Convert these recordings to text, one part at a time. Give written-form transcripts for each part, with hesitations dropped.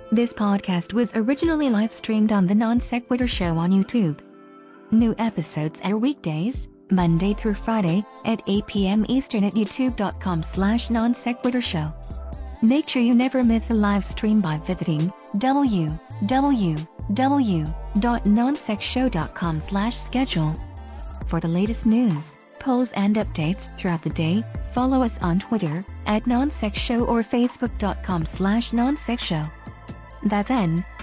This podcast was originally live-streamed on the Non Sequitur Show on YouTube. New episodes air weekdays, Monday through Friday, at 8 p.m. Eastern at youtube.com/nonsequiturshow. Make sure you never miss a live stream by visiting www.nonsexshow.com/schedule. For the latest news, polls and updates throughout the day, follow us on Twitter @nonsexshow or facebook.com/nonsexshow. That's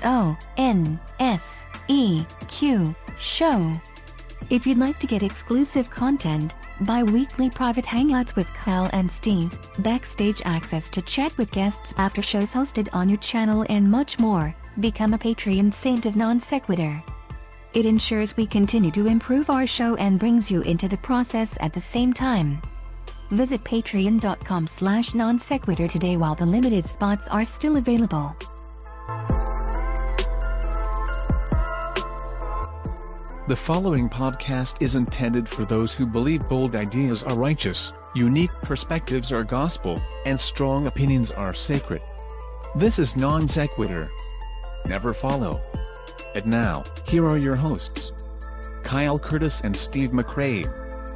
NONSEQ show. If you'd like to get exclusive content, bi-weekly private hangouts with Kyle and Steve, backstage access to chat with guests after shows hosted on your channel and much more, become a Patreon saint of Non Sequitur. It ensures we continue to improve our show and brings you into the process at the same time. Visit patreon.com/nonsequitur today while the limited spots are still available. The following podcast is intended for those who believe bold ideas are righteous, unique perspectives are gospel, and strong opinions are sacred. This is Non Sequitur. Never follow. And now, here are your hosts, Kyle Curtis and Steve McCrae.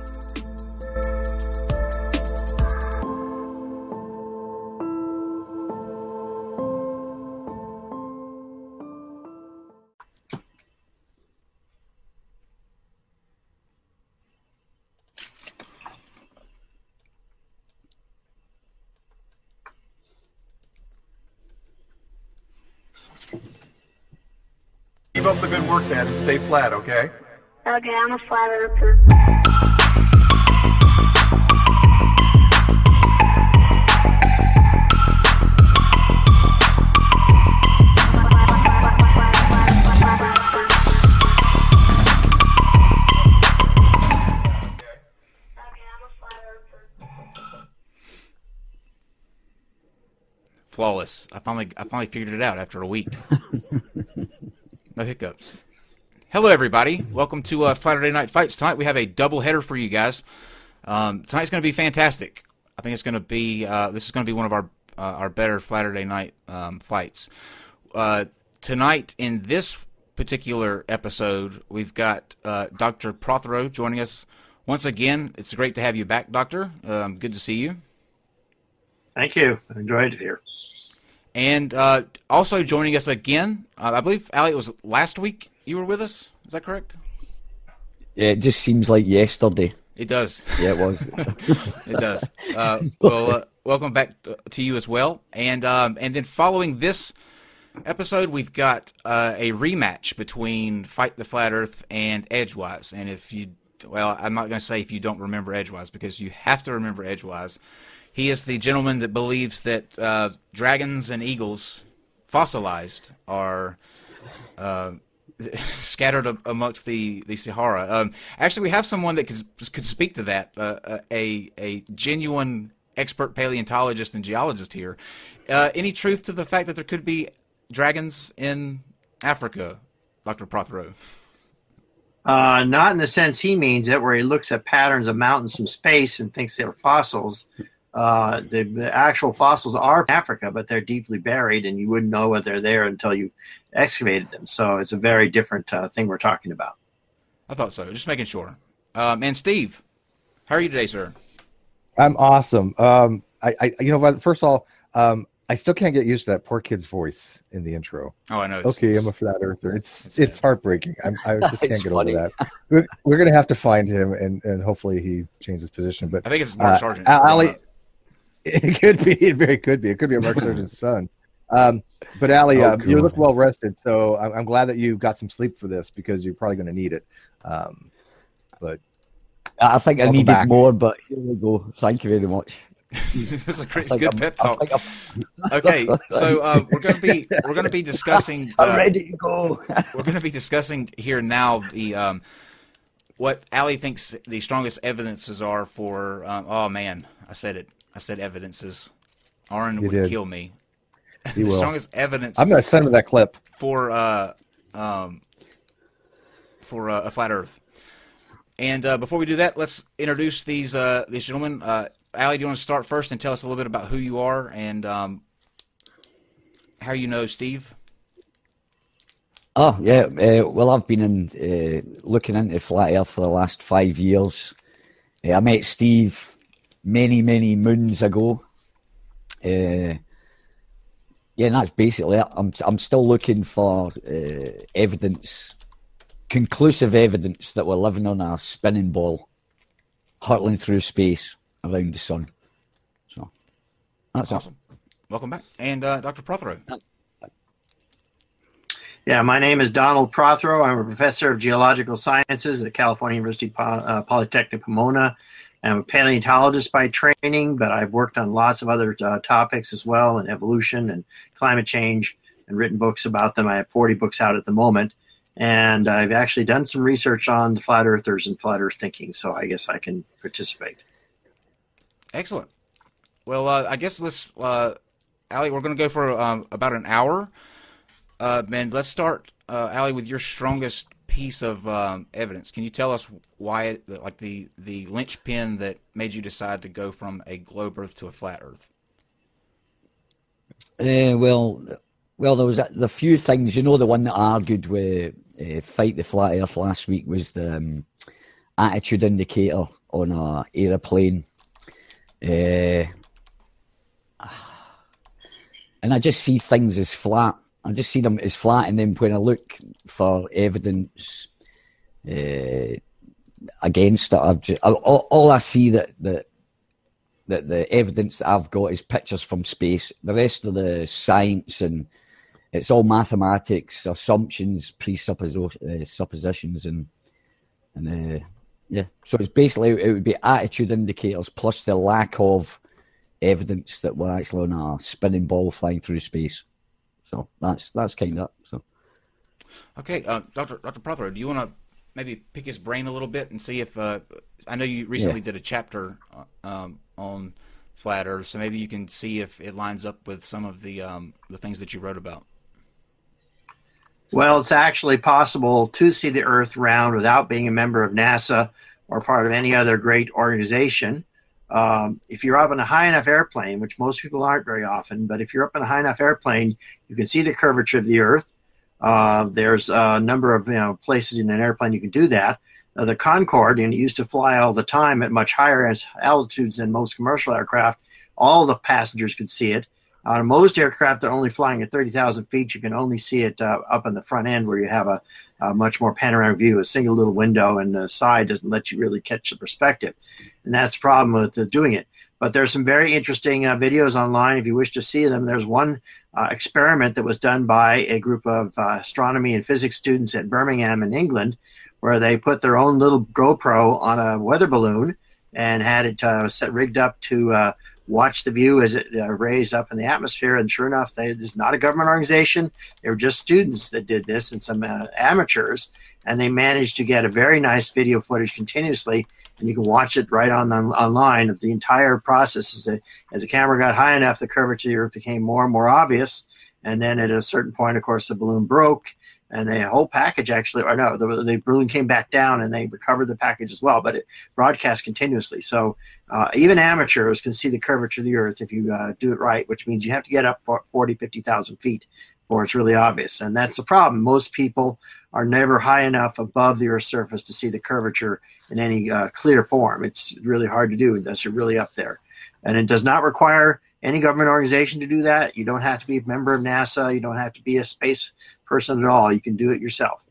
Keep up the good work, man, and stay flat, okay? Okay, I'm a flat earther. Flawless. I finally figured it out after a week. No hiccups. Hello, everybody. Welcome to Saturday Night Fights. Tonight we have a double header for you guys. Tonight's going to be fantastic. I think it's going to be this is going to be one of our better Saturday Night fights. Tonight in this particular episode, we've got Dr. Prothero joining us once again. It's great to have you back, Doctor. Good to see you. Thank you. I enjoyed it here. And also joining us again, I believe, Ali, it was last week you were with us. Is that correct? Yeah, it just seems like yesterday. It does. Yeah, it was. It does. Well, welcome back to you as well. And then following this episode, we've got a rematch between Fight the Flat Earth and Edgewise. And I'm not going to say if you don't remember Edgewise, because you have to remember Edgewise. He is the gentleman that believes that dragons and eagles, fossilized, are scattered amongst the Sahara. Actually, we have someone that could speak to that, a genuine expert paleontologist and geologist here. Any truth to the fact that there could be dragons in Africa, Dr. Prothero? Not in the sense he means it, where he looks at patterns of mountains from space and thinks they're fossils. The actual fossils are from Africa, but they're deeply buried, and you wouldn't know whether they're there until you excavated them. So it's a very different thing we're talking about. I thought so. Just making sure. And Steve, how are you today, sir? I'm awesome. First of all, I still can't get used to that poor kid's voice in the intro. Oh, I know. I'm a flat earther. It's heartbreaking. I just can't get funny. over that. We're going to have to find him, and hopefully he changes position. But I think it's Mark Sargent. Ali, it could be. It very could be. It could be a Mark Sargent's son. But Ali, you look well rested, so I'm glad that you got some sleep for this, because you're probably going to need it. But I think I needed more, but here we go. Thank you very much. This is a good pep talk. Okay, so we're going to be discussing. I'm ready to go. We're going to be discussing here now the what Ali thinks the strongest evidences are for. Oh man, I said it. I said evidences. Aaron would kill me. He the will. strongest evidence. I'm going to send him that clip for a flat Earth. And before we do that, let's introduce these gentlemen. Ali, do you want to start first and tell us a little bit about who you are and how you know Steve? Oh, yeah. Well, I've been looking into flat Earth for the last 5 years. I met Steve many, many moons ago. Yeah, and that's basically it. I'm still looking for evidence, conclusive evidence that we're living on a spinning ball, hurtling through space around the sun. So that's awesome. Welcome back. And Dr. Prothero. Yeah, my name is Donald Prothero. I'm a professor of geological sciences at California University Polytechnic Pomona. I'm a paleontologist by training, but I've worked on lots of other topics as well, and evolution and climate change, and written books about them. I have 40 books out at the moment. And I've actually done some research on the flat earthers and flat earth thinking, so I guess I can participate. Excellent. Well, I guess let's, Allie, we're going to go for about an hour. Man, let's start, Allie, with your strongest piece of evidence. Can you tell us why, like the linchpin that made you decide to go from a globe Earth to a flat Earth? Well, there was the few things. The one that argued with Fight the Flat Earth last week was the attitude indicator on an aeroplane. And I just see things as flat. I just see them as flat, and then when I look for evidence against it, all I see that the evidence that I've got is pictures from space. The rest of the science, and it's all mathematics, assumptions, suppositions, and yeah. So it's basically, it would be attitude indicators plus the lack of evidence that we're actually on a spinning ball flying through space. So that's kind of so. Okay, Dr. Prothero, do you want to maybe pick his brain a little bit and see if I know you recently did a chapter on flat Earth, so maybe you can see if it lines up with some of the things that you wrote about. Well, it's actually possible to see the Earth round without being a member of NASA or part of any other great organization. If you're up in a high enough airplane, which most people aren't very often, but if you're up in a high enough airplane, you can see the curvature of the Earth. There's a number of places in an airplane you can do that. The Concorde, it used to fly all the time at much higher altitudes than most commercial aircraft. All the passengers could see it. On most aircraft that are only flying at 30,000 feet, you can only see it up in the front end where you have a much more panoramic view. A single little window and the side doesn't let you really catch the perspective. And that's the problem with doing it. But there's some very interesting videos online if you wish to see them. There's one experiment that was done by a group of astronomy and physics students at Birmingham in England, where they put their own little GoPro on a weather balloon and had it rigged up to watch the view as it raised up in the atmosphere. And sure enough, this is not a government organization. They were just students that did this and some amateurs. And they managed to get a very nice video footage continuously. And you can watch it right online of the entire process. As the camera got high enough, the curvature of the Earth became more and more obvious. And then at a certain point, of course, the balloon broke. And the whole package actually, or no, the balloon came back down and they recovered the package as well, but it broadcast continuously. So even amateurs can see the curvature of the Earth if you do it right, which means you have to get up 40, 50,000 feet before it's really obvious. And that's the problem. Most people are never high enough above the Earth's surface to see the curvature in any clear form. It's really hard to do unless you're really up there. And it does not require any government organization to do that. You don't have to be a member of NASA. You don't have to be a space person at all. You can do it yourself.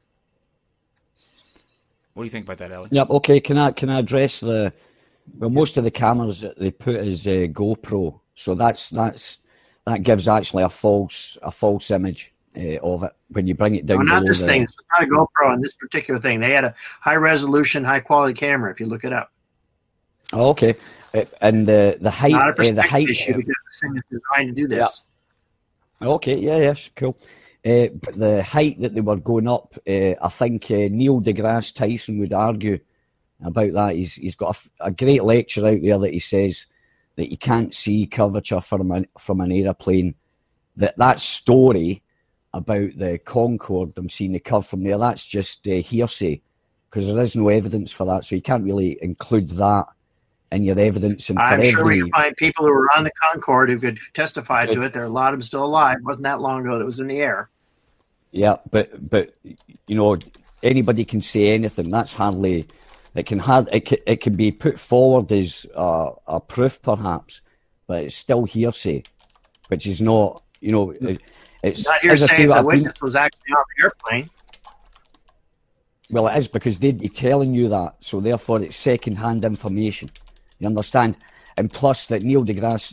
What do you think about that, Ellie? Yep. Okay. Can I address most of the cameras that they put is GoPro, so that gives actually a false image of it when you bring it down. No, not this thing. It's not a GoPro on this particular thing. They had a high resolution, high quality camera. If you look it up. Oh, okay. And the height, not a perspective issue because the thing is designed to do this. Yeah. Okay. Yeah. Cool. But the height that they were going up, I think Neil deGrasse Tyson would argue about that. He's got a great lecture out there that he says that you can't see curvature from an aeroplane. That story about the Concorde, them seeing the curve from there, that's just hearsay because there is no evidence for that. So you can't really include that in your evidence. And I'm sure we can find people who were on the Concorde who could testify to it. There are a lot of them still alive. It wasn't that long ago that it was in the air. Yeah, but you know, anybody can say anything. That's hardly. It can be put forward as a proof, perhaps, but it's still hearsay, which is not. You know, it's not hearsay. The witness was actually on the airplane. Well, it is, because they'd be telling you that, so therefore it's second-hand information. You understand? And plus that Neil deGrasse,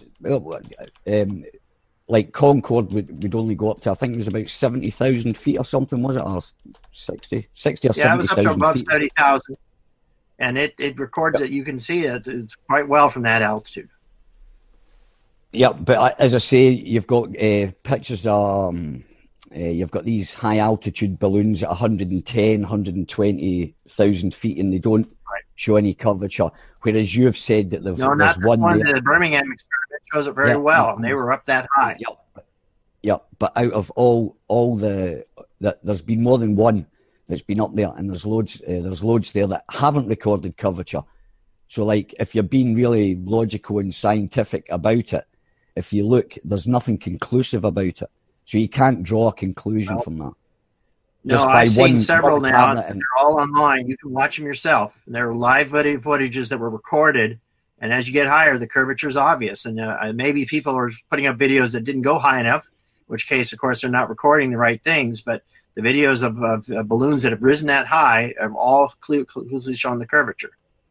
like Concorde would only go up to, I think it was about 70,000 feet or something, was it? Or 60 or 70,000 feet. Yeah, it was up to above 70,000. And it records it. You can see it. It's quite well from that altitude. Yeah, but as I say, you've got pictures of... you've got these high altitude balloons at 110, 120,000 feet, and they don't show any curvature. Whereas you've said that there's one there. The Birmingham experiment shows it very well, and they were up that high. Yeah, but out of all there's been more than one that's been up there, and there's loads there that haven't recorded curvature. So, like, if you're being really logical and scientific about it, if you look, there's nothing conclusive about it. So you can't draw a conclusion from that. I've seen several now, and they're all online. You can watch them yourself. And they're live footages that were recorded, and as you get higher, the curvature is obvious. And maybe people are putting up videos that didn't go high enough, in which case, of course, they're not recording the right things. But the videos of balloons that have risen that high have all clearly shown the curvature.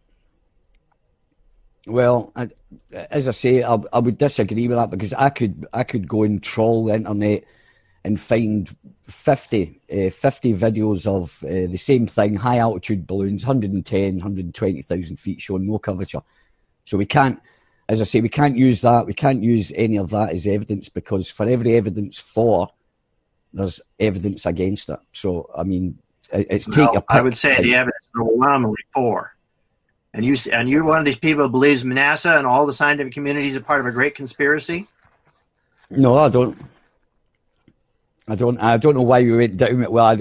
Well, as I say, I would disagree with that, because I could go and troll the internet and find 50 videos of the same thing, high altitude balloons, 110, 120,000 feet, showing no curvature. So we can't, as I say, we can't use that. We can't use any of that as evidence, because for every evidence for, there's evidence against it. So, I mean, it's take a pick. I would say the evidence is overwhelmingly for. And you're one of these people who believes NASA and all the scientific community is a part of a great conspiracy? No, I don't. I don't know why we went down it. Well,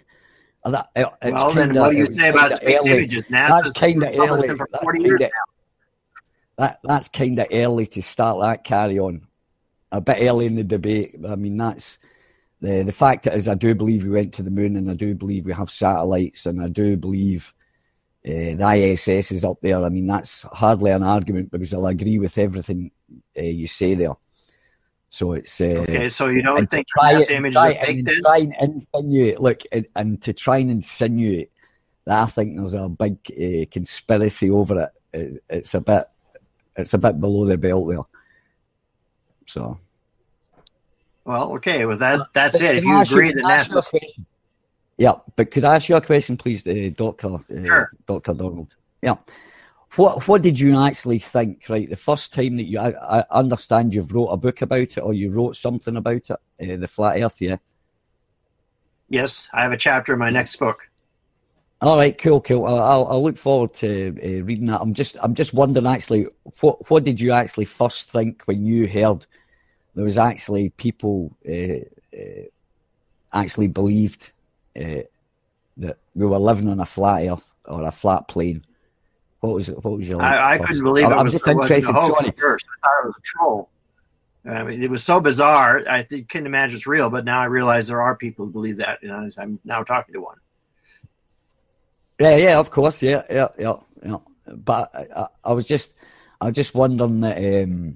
then what do you say about space images? That's kind of early. That's kind of early to start that carry on. A bit early in the debate. I mean, that's the fact is, I do believe we went to the moon, and I do believe we have satellites, and I do believe the ISS is up there. I mean, that's hardly an argument, because I'll agree with everything you say there. So it's okay. So you don't think the images are fake then? Try and insinuate, look, and to try and insinuate that I think there's a big conspiracy over it. It's a bit below the belt there. So. Well, okay. Well, that's it. If you agree that NASA. Yeah, but could I ask you a question, please, Doctor? Sure. Dr. Donald. Yeah. What did you actually think, right, the first time that I understand you've wrote a book about it, or you wrote something about it, the Flat Earth, yeah? Yes, I have a chapter in my next book. All right, cool. I'll look forward to reading that. I'm just wondering, actually, what did you actually first think when you heard there was actually people actually believed that we were living on a flat Earth or a flat plane? What was your? I couldn't believe it. I'm just interested. At first, I thought it was a troll. I mean, it was so bizarre. I couldn't imagine it's real. But now I realize there are people who believe that. You know, I'm now talking to one. Yeah, of course, yeah. But I was just wondering that.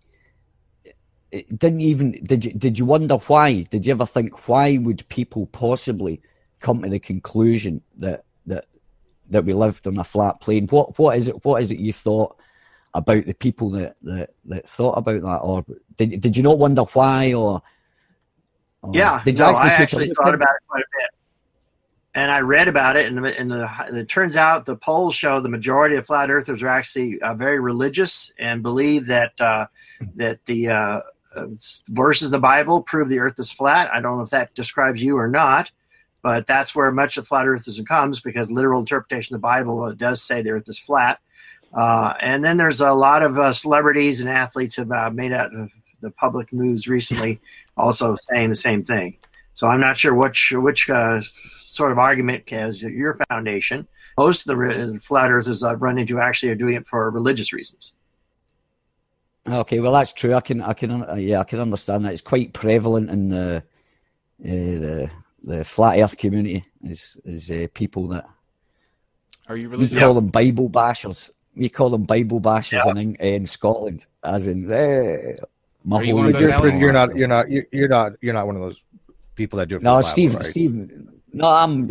It didn't even. Did you wonder why? Did you ever think, why would people possibly come to the conclusion that we lived on a flat plane? What is it you thought about the people that thought about that, or did you not wonder why, or yeah? Did you I actually thought about it quite a bit, and I read about it, and it turns out the polls show the majority of flat earthers are actually very religious and believe that the verses of the Bible prove the earth is flat. I don't know if that describes you or not, but that's where much of flat earthism comes, because literal interpretation of the Bible does say the earth is flat. And then there's a lot of celebrities and athletes have made out of the public news recently also saying the same thing. So I'm not sure which sort of argument has your foundation. Most of the flat earthers I've run into actually are doing it for religious reasons. Okay, well, that's true. I can understand that. It's quite prevalent in the the flat Earth community is people that Are you we religious? call them Bible bashers. We call them Bible bashers in Scotland, as in my Are you whole one of those, But Alan? you're not one of those people that do it for No, the Bible, Steve. right? Steve. No,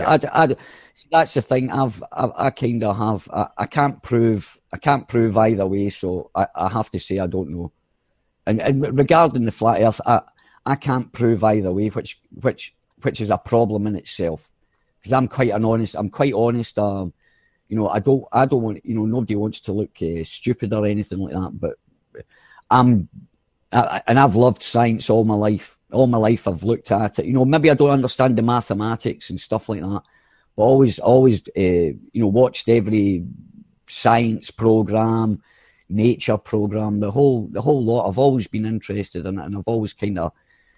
that's the thing. I kind of have. I can't prove either way. So I have to say I don't know. And regarding the flat Earth, I can't prove either way, which is a problem in itself. Because I'm quite honest. You know, I don't want. You know, nobody wants to look stupid or anything like that. But and I've loved science all my life. All my life I've looked at it. You know, maybe I don't understand the mathematics and stuff like that, but always, you know, watched every science program, nature program, the whole lot. I've always been interested in it, and I've always kind of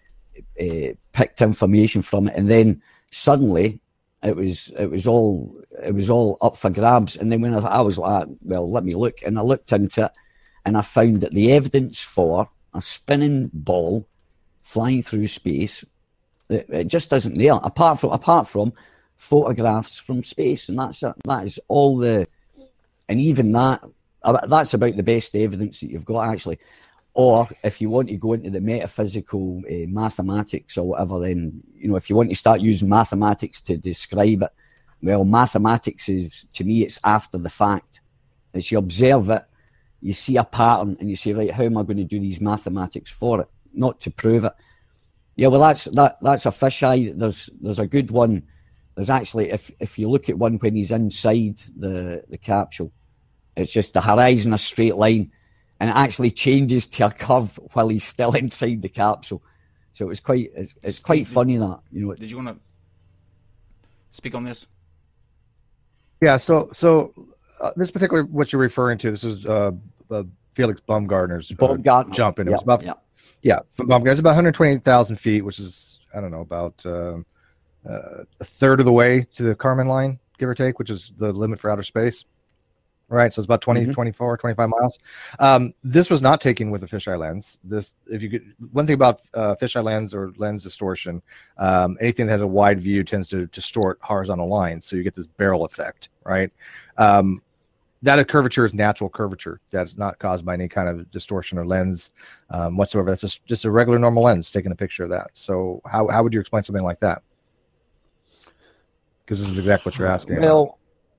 picked information from it. And then suddenly, it was all up for grabs. And then when I was like, well, let me look, and I looked into it, and I found that the evidence for a spinning ball flying through space, it just isn't there. Apart from photographs from space, and that is all the, and even that's about the best evidence that you've got actually. Or if you want to go into the metaphysical mathematics or whatever, then you know if you want to start using mathematics to describe it, well, mathematics is, to me, it's after the fact. As you observe it, you see a pattern, and you say, right, how am I going to do these mathematics for it? Not to prove it. Yeah, well, that's a fisheye. There's a good one. There's actually, if you look at one when he's inside the capsule, it's just the horizon, a straight line, and it actually changes to a curve while he's still inside the capsule. So it's quite funny that, you know. Did you want to speak on this? Yeah. So this particular what you're referring to, this is Felix Baumgartner's jump, and it was about. Yeah, from Baumgartner, it's about 128,000 feet, which is, I don't know, about a third of the way to the Kármán line, give or take, which is the limit for outer space. Right, so it's about 24, 25 miles. This was not taken with a fisheye lens. One thing about fisheye lens or lens distortion, anything that has a wide view tends to distort horizontal lines, so you get this barrel effect, right? That curvature is natural curvature. That's not caused by any kind of distortion or lens whatsoever. That's just a regular normal lens taking a picture of that. So how would you explain something like that? Because this is exactly what you're asking. Well,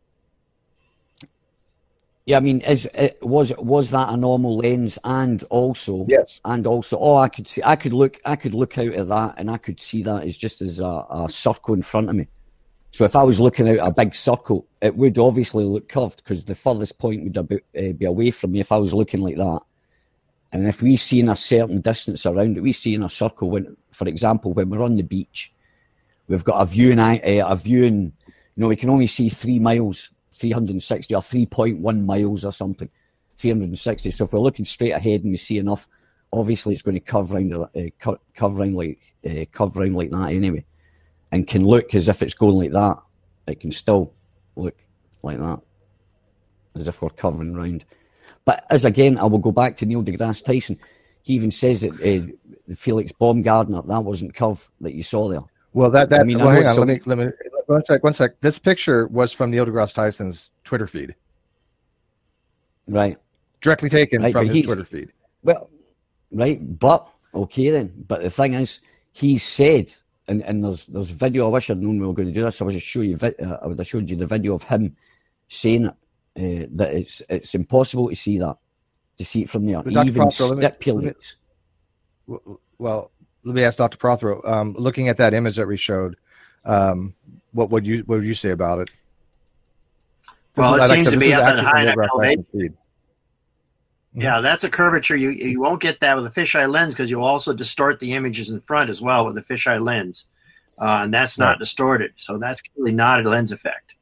yeah, I mean, was that a normal lens? And also, yes, I could look out of that, and I could see that as just as a circle in front of me. So if I was looking out a big circle, it would obviously look curved because the furthest point would be away from me if I was looking like that. And if we see in a certain distance around it, we see in a circle, for example, when we're on the beach, we've got a view in, we can only see 3 miles, 360 or 3.1 miles or something, 360. So if we're looking straight ahead and we see enough, obviously it's going to curve round like that anyway. And can look as if it's going like that. It can still look like that, as if we're curving round. But as again, I will go back to Neil deGrasse Tyson. He even says that Felix Baumgartner, that wasn't curve that you saw there. Well, hang on. Let me one sec. This picture was from Neil deGrasse Tyson's Twitter feed. Right. Directly taken from his Twitter feed. Well, right, but okay then. But the thing is, he said. And there's video. I wish I'd known we were going to do this. I would have showed you the video of him saying it, that it's impossible to see it from there. He even stipulates. Well, let me ask Dr. Prothero. Looking at that image that we showed, what would you say about it? Well, it seems to be up at high enough elevation. Yeah, that's a curvature. You won't get that with a fisheye lens because you'll also distort the images in front as well with a fisheye lens. And that's not distorted. So that's clearly not a lens effect.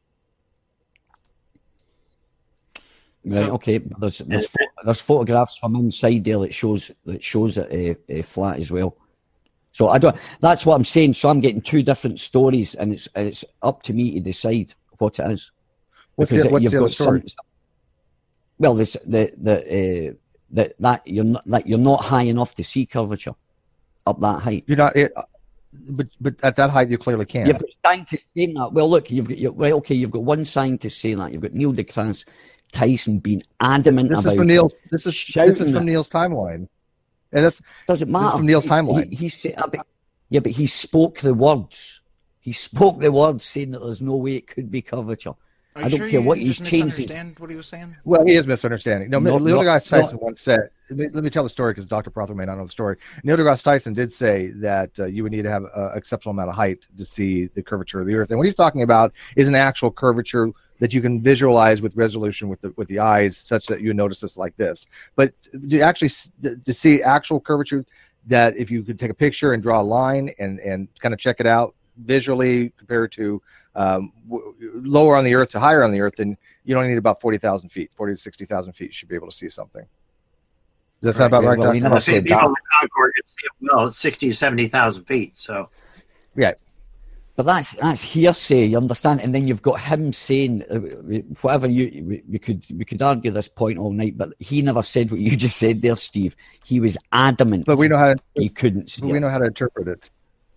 Right, okay. There's photographs from inside there that shows it flat as well. So that's what I'm saying. So I'm getting two different stories, and it's up to me to decide what it is. What's the other story? Well, that you're not high enough to see curvature up that height. You're not. but at that height, you clearly can. You've got scientists saying that. Well, look, you've got one scientist saying that. You've got Neil deGrasse Tyson being adamant This about is from Neil's. This is shouting from it. Neil's timeline, and that's Doesn't matter. This is from Neil's timeline. He said, but he spoke the words. He spoke the words, saying that there's no way it could be curvature. Are I you don't sure care you what didn't he's just changed. misunderstand what he was saying? Well, he is misunderstanding. No, No, Neil no, deGrasse Tyson no. once said. Let me tell the story because Dr. Prothero may not know the story. Neil deGrasse Tyson did say that you would need to have an exceptional amount of height to see the curvature of the Earth. And what he's talking about is an actual curvature that you can visualize with resolution with the eyes, such that you notice this like this. But to see actual curvature, that if you could take a picture and draw a line and kind of check it out visually compared to lower on the Earth to higher on the Earth, then you only need about 40,000 feet, 40 to 60,000 feet. You should be able to see something. Does that sound about right, well, Dr. he never Prothero? said People that. in the Concorde can see it well. It's 60 to 70,000 feet. So Yeah. But that's hearsay, you understand? And then you've got him saying whatever we could argue this point all night, but he never said what you just said there, Steve. He was adamant. But we know how to. he couldn't see We it. know how to interpret it.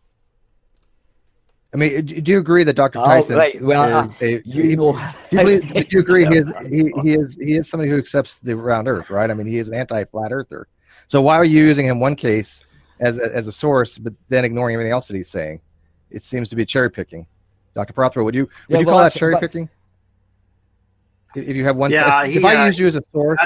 I mean, do you agree that Dr. Oh, Tyson? right. Well, do you you agree he is somebody who accepts the round Earth, right? I mean, he is an anti-flat earther. So why are you using him one case as a source, but then ignoring everything else that he's saying? It seems to be cherry picking. Dr. Prothero, would you call that cherry picking? If you have one, Yeah, if I use you as a source,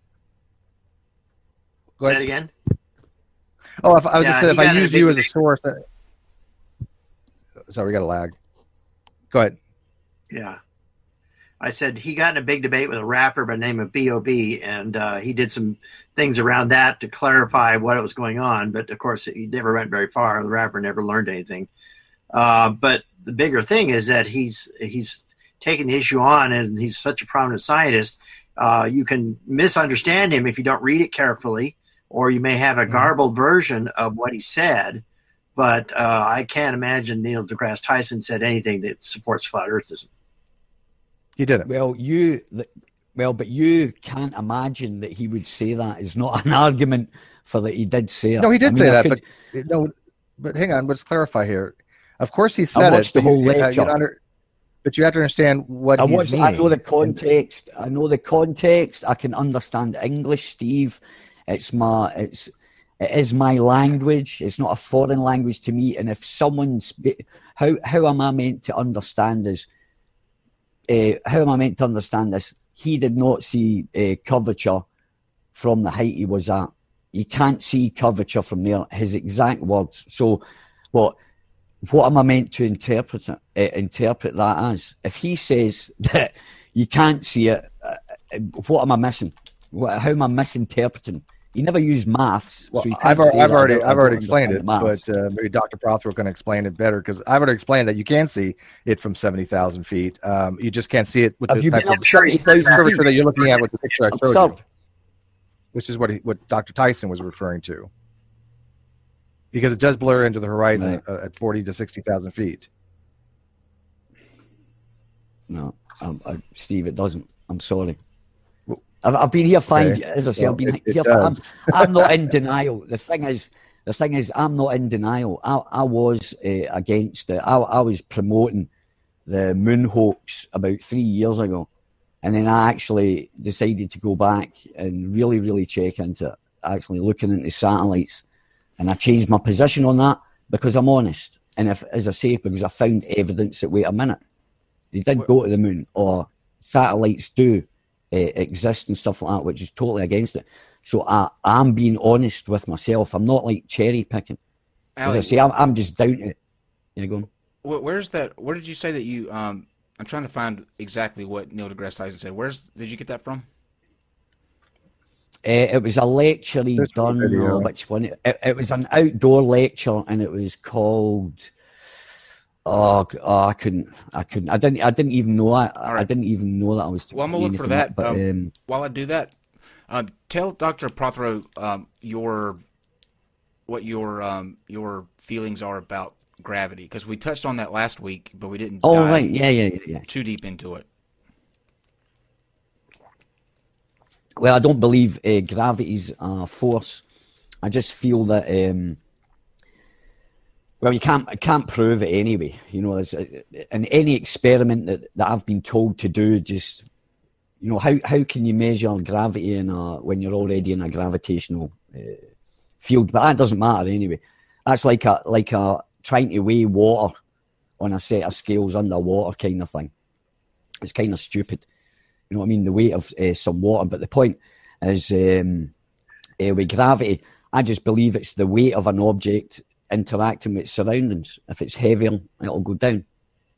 go say ahead. it again. Oh, I was just saying, if I use you as a big source. Sorry, we got a lag. Go ahead. Yeah. I said he got in a big debate with a rapper by the name of B.O.B., and he did some things around that to clarify what was going on. But, of course, he never went very far. The rapper never learned anything. But the bigger thing is that he's taking the issue on, and he's such a prominent scientist. You can misunderstand him if you don't read it carefully, or you may have a garbled version of what he said. But I can't imagine Neil deGrasse Tyson said anything that supports flat earthism. He didn't. But you can't imagine that he would say that. It's not an argument for that he did say it. No, he did say that, but hang on, let's clarify here. Of course he said I watched the whole lecture. But you have to understand what he's meaning. I know the context. I can understand English, Steve. It is my language. It's not a foreign language to me. And if someone's, how am I meant to understand this? How am I meant to understand this? He did not see curvature from the height he was at. You can't see curvature from there. His exact words. So, what am I meant to interpret that as? If he says that you can't see it, what am I missing? How am I misinterpreting? He never used maths. Well, so I've already explained it, but maybe Dr. Prothero can explain it better, because I've already explained that you can see it from 70,000 feet. You just can't see it with the type of curvature that you're looking at with the picture I showed you, which is what Dr. Tyson was referring to, because it does blur into the horizon at 40 to 60,000 feet. No, Steve, it doesn't. I'm sorry. I've been here 5 years. As I say, I've been here. I'm not in denial. The thing is, I'm not in denial. I was against it. I was promoting the moon hoax about 3 years ago, and then I actually decided to go back and really, really check into it, actually looking into satellites, and I changed my position on that because I'm honest. And as I say, because I found evidence that, wait a minute, they did go to the moon, or satellites do exist and stuff like that, which is totally against it. So I'm being honest with myself. I'm not like cherry picking. As I say, I'm just down to it. Yeah, go on. Where's that? Where did you say that you? I'm trying to find exactly what Neil deGrasse Tyson said. Did you get that from? It was a lecture he done. Which one? It was an outdoor lecture, and it was called. I couldn't. I didn't even know. I didn't even know that I was. Well, I'm gonna look for that. But while I do that, tell Dr. Prothero what your feelings are about gravity, because we touched on that last week, but we didn't. Right, yeah. Too deep into it. Well, I don't believe gravity's a force. I just feel that. Well, you can't prove it anyway. You know, in any experiment that I've been told to do, just, you know, how can you measure gravity when you're already in a gravitational field? But that doesn't matter anyway. That's like a trying to weigh water on a set of scales underwater kind of thing. It's kind of stupid. You know what I mean? The weight of some water. But the point is, with gravity, I just believe it's the weight of an object interacting with its surroundings. If it's heavier, it'll go down.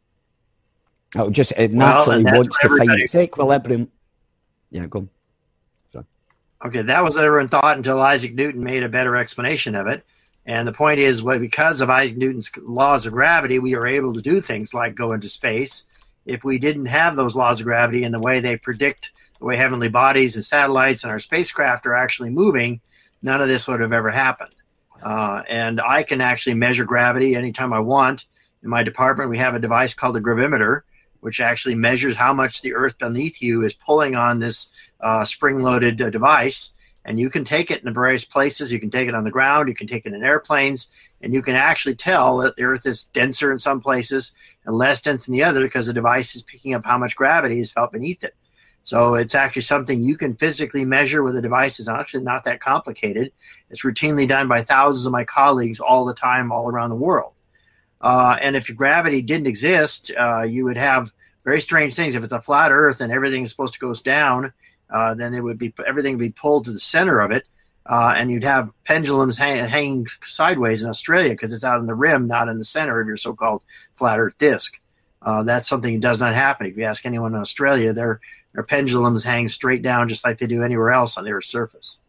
It naturally wants to find its equilibrium. Yeah, go on. So. Okay, that was what everyone thought until Isaac Newton made a better explanation of it. And the point is, well, because of Isaac Newton's laws of gravity, we are able to do things like go into space. If we didn't have those laws of gravity and the way they predict the way heavenly bodies and satellites and our spacecraft are actually moving, none of this would have ever happened. And I can actually measure gravity anytime I want. In my department, we have a device called a gravimeter, which actually measures how much the earth beneath you is pulling on this spring-loaded device. And you can take it in various places. You can take it on the ground. You can take it in airplanes. And you can actually tell that the earth is denser in some places and less dense in the other because the device is picking up how much gravity is felt beneath it. So it's actually something you can physically measure with a device. It's actually not that complicated. It's routinely done by thousands of my colleagues all the time, all around the world. And if your gravity didn't exist, you would have very strange things. If it's a flat Earth and everything is supposed to go down, then everything would be pulled to the center of it, and you'd have pendulums hanging sideways in Australia because it's out in the rim, not in the center of your so-called flat Earth disk. That's something that does not happen. If you ask anyone in Australia, their pendulums hang straight down just like they do anywhere else on the Earth's surface.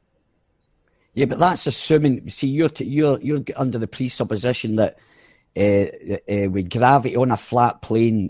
Yeah, but that's assuming. See, you're under the presupposition that with gravity on a flat plane,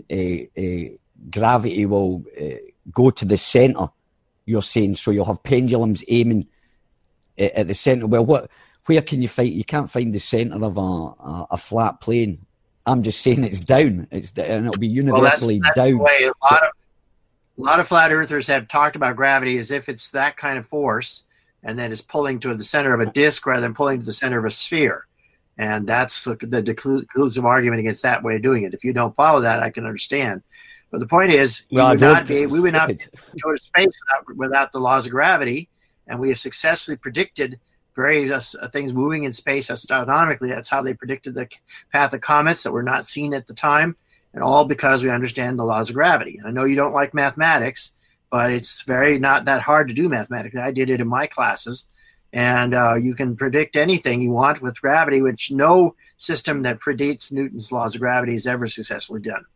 gravity will go to the center. You're saying so you'll have pendulums aiming at the center. Well, where can you find? You can't find the center of a flat plane. I'm just saying it's down. And it'll be universally that's down. The way a lot of flat earthers have talked about gravity as if it's that kind of force, and then it's pulling to the center of a disk rather than pulling to the center of a sphere. And that's the conclusive argument against that way of doing it. If you don't follow that, I can understand. But the point is, we would not be able to go to space without the laws of gravity, and we have successfully predicted various things moving in space astronomically. That's how they predicted the path of comets that were not seen at the time, and all because we understand the laws of gravity. I know you don't like mathematics, but it's not that hard to do mathematically. I did it in my classes, and you can predict anything you want with gravity, which no system that predates Newton's laws of gravity has ever successfully done.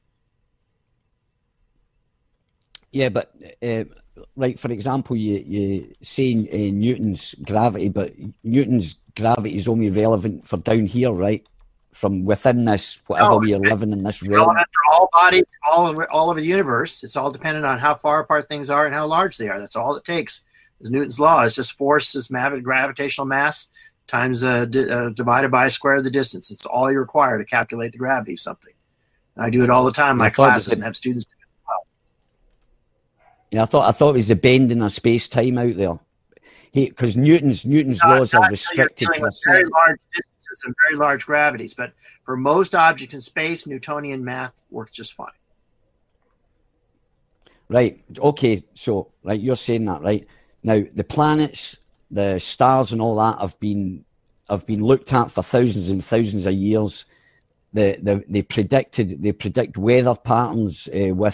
Yeah, but like for example, you saying Newton's gravity, but Newton's gravity is only relevant for down here, right? From within this, whatever we are living in this realm. Relevant for all bodies, all over the universe. It's all dependent on how far apart things are and how large they are. That's all it takes. Is Newton's law. It's just force is gravitational mass times divided by a square of the distance. It's all you require to calculate the gravity of something. And I do it all the time in my classes and have students do it as well. Yeah, I thought it was the bending of space-time out there. Because Newton's laws are restricted to very large distances and very large gravities. But for most objects in space, Newtonian math works just fine. Right. Okay. So, right, you're saying that, right? Now, the planets, the stars, and all that have been looked at for thousands and thousands of years. They predict weather patterns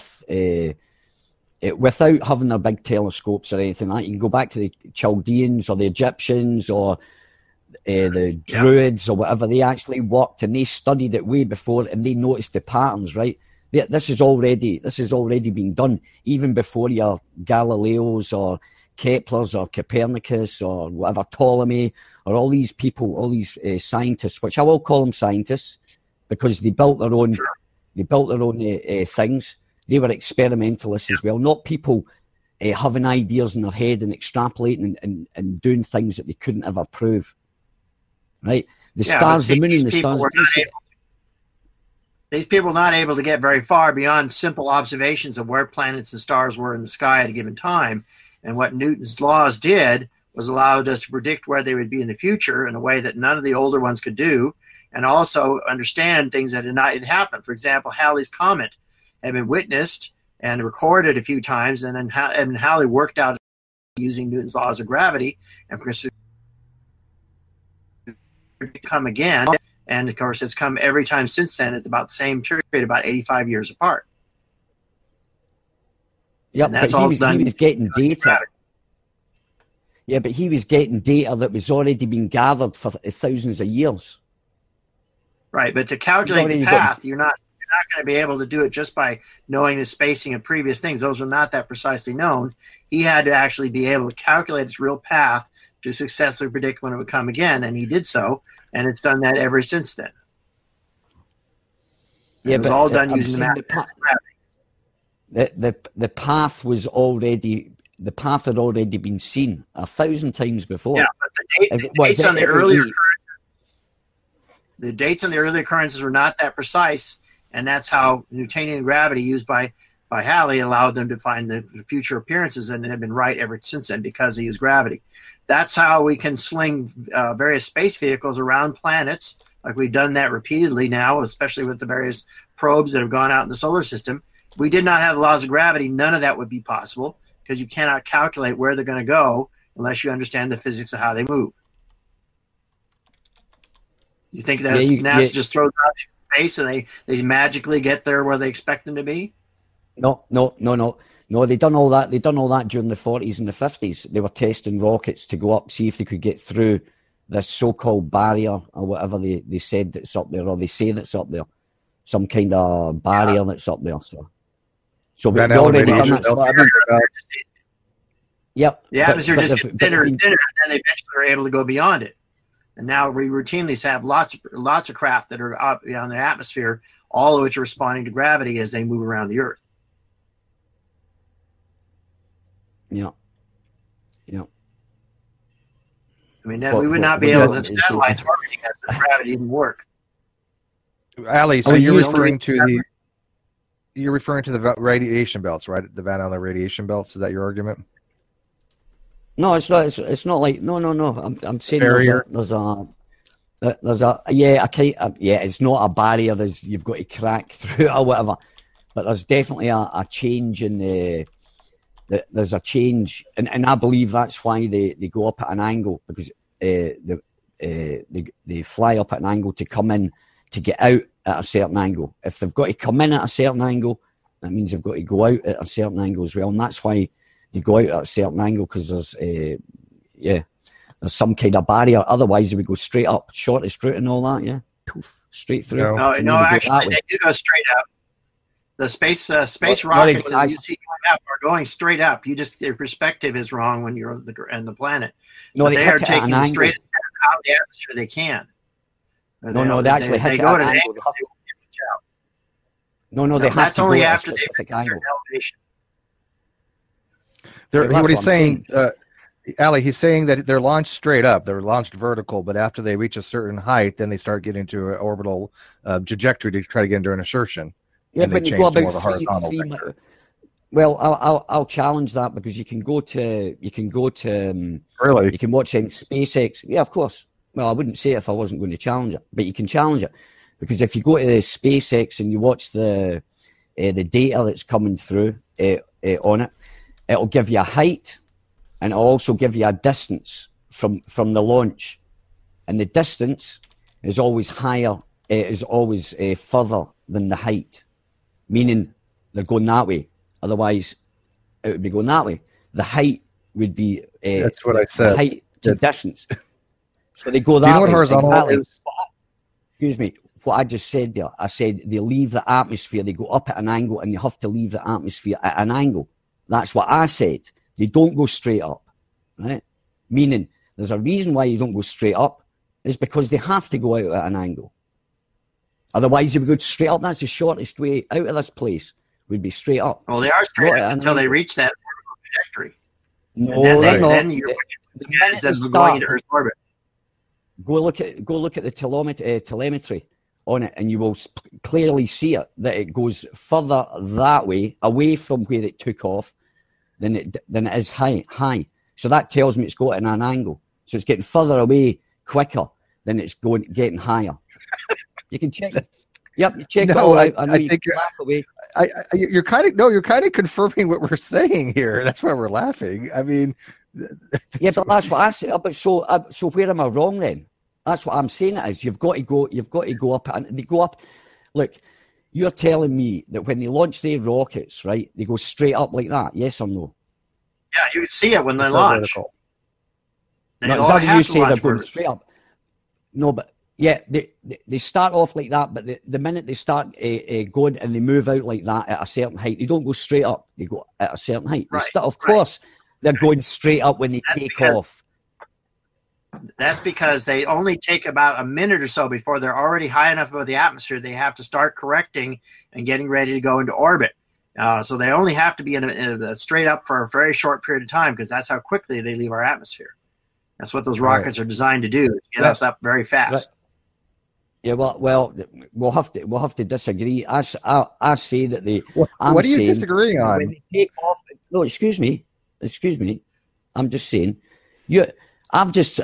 without having their big telescopes or anything like that. You can go back to the Chaldeans or the Egyptians or the Druids or whatever. They actually worked and they studied it way before, and they noticed the patterns, right? This has already been done even before your Galileos or Keplers or Copernicus or whatever, Ptolemy, or all these people, all these scientists, which I will call them scientists because they built their own, things. They were experimentalists as well, not people having ideas in their head and extrapolating and doing things that they couldn't ever prove. Right? The stars, the moon, and the stars. These people were not able to get very far beyond simple observations of where planets and stars were in the sky at a given time. And what Newton's laws did was allowed us to predict where they would be in the future in a way that none of the older ones could do. and also understand things that had not yet happened. For example, Halley's Comet had been witnessed and recorded a few times, and then Halley worked out using Newton's laws of gravity, and come again. And of course, it's come every time since then at about the same period, about 85 years apart. Yeah, but he was getting data. Yeah, but he was getting data that was already been gathered for thousands of years. Right, but to calculate the path, you're not going to be able to do it just by knowing the spacing of previous things. Those are not that precisely known. He had to actually be able to calculate its real path to successfully predict when it would come again, and he did so, and it's done that ever since then. Yeah, it was all done using the math of gravity. The path was already. The path had already been seen 1,000 times before. Yeah, but the dates on the earlier occurrences were not that precise, and that's how Newtonian gravity used by Halley allowed them to find the future appearances, and they have been right ever since then because they use gravity. That's how we can sling various space vehicles around planets, like we've done that repeatedly now, especially with the various probes that have gone out in the solar system. If we did not have the laws of gravity, none of that would be possible, because you cannot calculate where they're going to go unless you understand the physics of how they move. You think that NASA just throws out space and they magically get there where they expect them to be? No. They done all that. They done all that during the 40s and the 50s. They were testing rockets to go up, see if they could get through this so-called barrier or whatever they said that's up there, or they say that's up there, some kind of barrier that's up there. So we've already done that. Yep. The atmosphere just gets thinner and thinner, and then eventually are able to go beyond it. And now we routinely have lots of craft that are up in the atmosphere, all of which are responding to gravity as they move around the Earth. Yeah. I mean, we would not be able to satellites orbiting as the gravity didn't work. Ali, so you're referring to the radiation belts, right? The Van Allen radiation belts. Is that your argument? No, it's not. It's not like no. I'm saying there's a it's not a barrier. You've got to crack through it or whatever. But there's definitely a change in the. There's a change, and I believe that's why they go up at an angle, because they fly up at an angle to come in to get out at a certain angle. If they've got to come in at a certain angle, that means they've got to go out at a certain angle as well, and that's why they go out at a certain angle, because there's some kind of barrier. Otherwise, they would go straight up, shortest route and all that. Yeah, poof, straight through. No, actually, they do go straight up. The space rockets that you see going up are going straight up. Your perspective is wrong when you're on the planet. No, they are taking the straightest path out of the atmosphere they can. They actually hit it at an angle. They have that's to only go at a after specific they angle. What he's saying, Ali, he's saying that they're launched straight up. They're launched vertical, but after they reach a certain height, then they start getting into an orbital trajectory to try to get into an insertion. Yeah, but you go about three. Well, I'll challenge that, because you can go to really, you can watch SpaceX. Yeah, of course. Well, I wouldn't say it if I wasn't going to challenge it, but you can challenge it, because if you go to SpaceX and you watch the data that's coming through on it, it'll give you a height, and it'll also give you a distance from the launch, and the distance is always higher. Is always further than the height. Meaning they're going that way. Otherwise, it would be going that way. The height would be that's what I said. Height to distance. So they go that way. Do you know what horizontal is? Excuse me. What I just said there, I said they leave the atmosphere. They go up at an angle, and you have to leave the atmosphere at an angle. That's what I said. They don't go straight up, right? Meaning there's a reason why you don't go straight up. Is because they have to go out at an angle. Otherwise, if we go straight up, that's the shortest way out of this place. Would be straight up. Well, they are straight up until they reach that trajectory. No, then you're going into Earth's orbit. Go look at the telemetry on it, and you will clearly see it that it goes further that way, away from where it took off, than it is high. So that tells me it's going at an angle. So it's getting further away quicker than it's getting higher. You can check. Yep, you check No, it all out. I know you think can laugh away. you're kind of confirming what we're saying here. That's why we're laughing. I mean, Yeah, but that's what I say. But so where am I wrong then? That's what I'm saying. It is you've got to go up, and they go up. Look, you're telling me that when they launch their rockets, right, they go straight up like that? Yes or no? Yeah, you would see it when they launch. No, is that what you say? They're going straight up. No, but yeah, they start off like that, but the minute they start going and they move out like that at a certain height, they don't go straight up. They go at a certain height. Right, of course, they're going straight up when they take off. That's because they only take about a minute or so before they're already high enough above the atmosphere. They have to start correcting and getting ready to go into orbit. So they only have to be in a straight up for a very short period of time because that's how quickly they leave our atmosphere. That's what those rockets are designed to do, get us up very fast. Right. Yeah, well, we'll have to disagree. I say that they. What are you disagreeing on? When they take off, no, excuse me. I'm just saying. You asked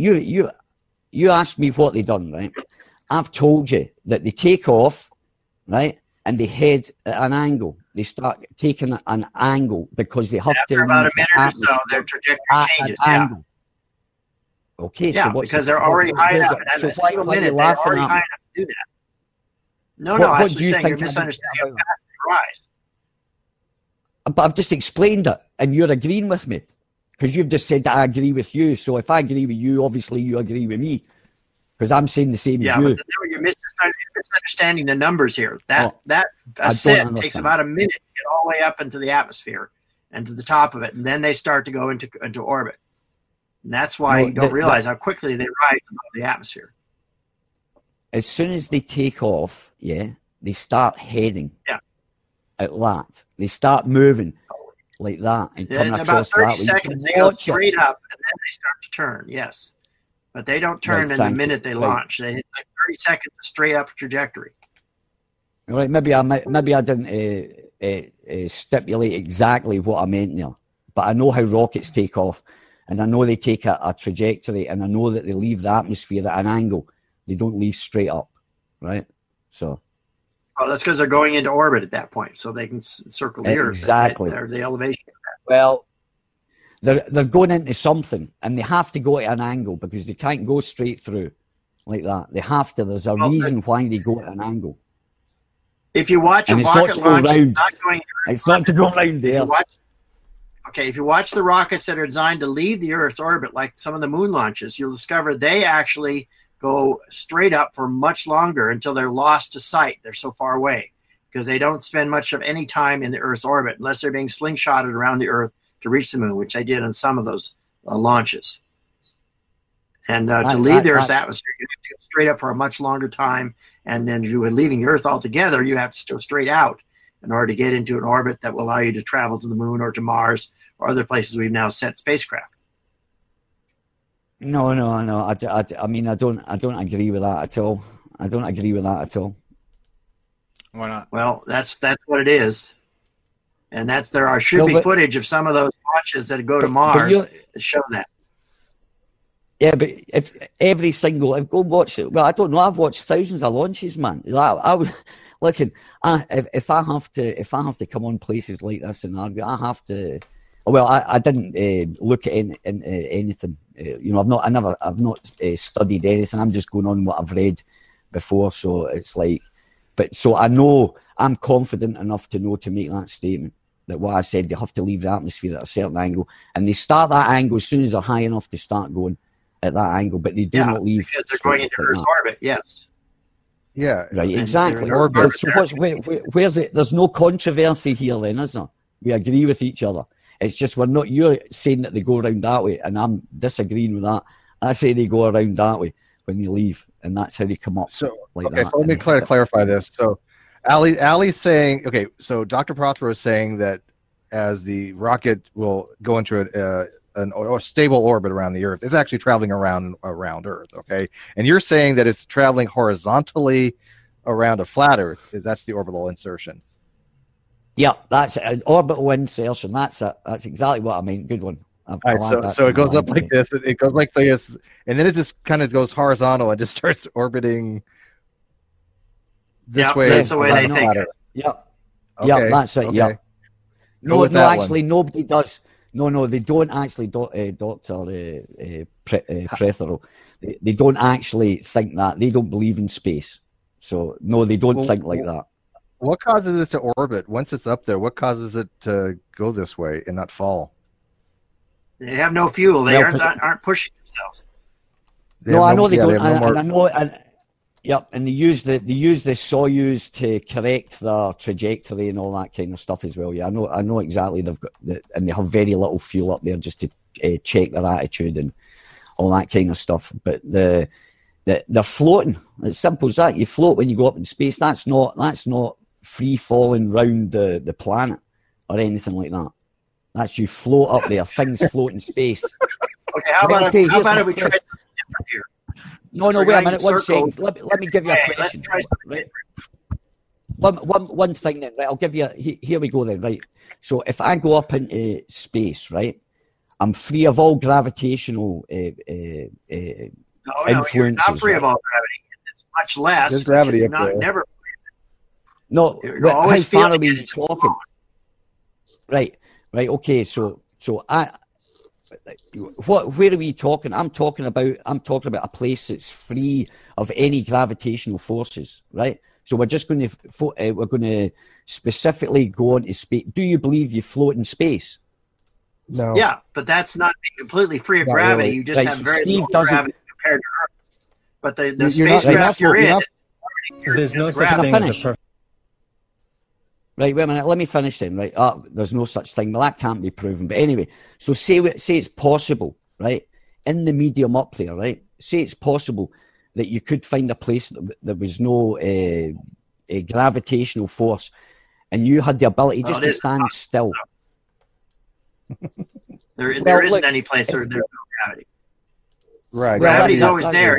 me what they done, right? I've told you that they take off, right, and they head at an angle. They start taking an angle because they have to. After about a minute or so, their trajectory changes. Angle. Okay, yeah, so because they're already high enough. And so a single minute, they're already high enough to do that. No, I was just saying you're misunderstanding how fast they rise. But I've just explained it, and you're agreeing with me. Because you've just said that I agree with you. So if I agree with you, obviously you agree with me. Because I'm saying the same as you. Yeah, but you're misunderstanding the numbers here. That ascent takes about a minute to get all the way up into the atmosphere and to the top of it. And then they start to go into orbit. And that's why you don't realize how quickly they rise above the atmosphere. As soon as they take off, they start heading at that. They start moving like that and coming across that way. About 30 seconds, they go straight up, and then they start to turn, yes. But they don't turn in the minute they launch. They hit like 30 seconds of straight up trajectory. All right, maybe I didn't stipulate exactly what I meant there, but I know how rockets take off. And I know they take a trajectory, and I know that they leave the atmosphere at an angle. They don't leave straight up, right? So, well, that's because they're going into orbit at that point, so they can circle the Earth. Exactly. The elevation. Well, they're going into something, and they have to go at an angle because they can't go straight through like that. They have to. There's a reason why they go at an angle. If you watch a rocket launch, it's not to go round there. If you watch the rockets that are designed to leave the Earth's orbit, like some of the moon launches, you'll discover they actually go straight up for much longer until they're lost to sight. They're so far away because they don't spend much of any time in the Earth's orbit unless they're being slingshotted around the Earth to reach the moon, which they did on some of those launches. And to leave the Earth's atmosphere, you have to go straight up for a much longer time. And then leaving the Earth altogether, you have to go straight out in order to get into an orbit that will allow you to travel to the moon or to Mars or other places we've now sent spacecraft. No. I mean, I don't agree with that at all. I don't agree with that at all. Why not? Well, that's what it is, and there should be footage of some of those launches that go to Mars that show that. Yeah, but if every single, go and watch it. Well, I don't know. I've watched thousands of launches, man. I was looking. If I have to come on places like this and argue, I have to. Well, I didn't look at anything. I've not studied anything. I'm just going on what I've read before. So it's like, so I know I'm confident enough to know to make that statement that what I said, they have to leave the atmosphere at a certain angle, and they start that angle as soon as they're high enough to start going at that angle, but they do not leave because they're going into Earth's orbit. Yes. Yeah. Right. Exactly. So where's it? There's no controversy here, then, is there? We agree with each other. It's just we're not. You're saying that they go around that way, and I'm disagreeing with that. I say they go around that way when they leave, and that's how they come up. So like okay, that. so let me clarify this. So Ali's saying, okay, so Dr. Prothero is saying that as the rocket will go into a stable orbit around the Earth, it's actually traveling around Earth. Okay, and you're saying that it's traveling horizontally around a flat Earth. That's the orbital insertion. Yeah, that's an orbital insertion. That's it. That's exactly what I mean. Good one. All right, so it goes up like this. It goes like this, and then it just kind of goes horizontal and just starts orbiting this way. That's the way they think. Yeah. Okay, Yeah, that's it. okay. Yeah. Go No, with no, that actually, one. nobody does. No, they don't actually, Dr. Prethero. They don't actually think that. They don't believe in space. So, no, they don't think like that. What causes it to orbit? Once it's up there, what causes it to go this way and not fall? They have no fuel. They Well, aren't pushing themselves. No, I know they don't. they have no And I know, yep, and they use the Soyuz to correct their trajectory and all that kind of stuff as well. Yeah, I know exactly. They've got and they have very little fuel up there just to check their attitude and all that kind of stuff. But they're floating. It's simple as that. You float when you go up in space. That's not free falling round the planet or anything like that. That's you float up there. Things float in space. Okay, how about if we try something different here? No, We're wait a going minute. in One circles. second. Let me give you a Okay, question. let's try something Right. different. One thing then, right? I'll give you. Here we go then, right? So if I go up into space, right, I'm free of all gravitational No, influences. you're not free right? of all gravity. It's much less. There's gravity but you're up there. Never. No, You're how always far are feeling we it. It's talking? Right. Okay. So where are we talking? I'm talking about a place that's free of any gravitational forces, right? So we're just going to specifically go into space. Do you believe you float in space? No. Yeah, but that's not being completely free of Not gravity. really. You just Right, have so very Steve little doesn't- gravity compared to Earth. But the You're not- spacecraft you're you're in, not- There's no is such gravity. thing as a Finish. perfect. Right, wait a minute. Let me finish then. Right, there's no such thing. Well, that can't be proven. But anyway, so say it's possible, right, in the medium up there, right. Say it's possible that you could find a place that there was no a gravitational force, and you had the ability Well, just it to is stand still. There Well, isn't look, any place where there's no gravity. Right. Gravity's that- always that- there.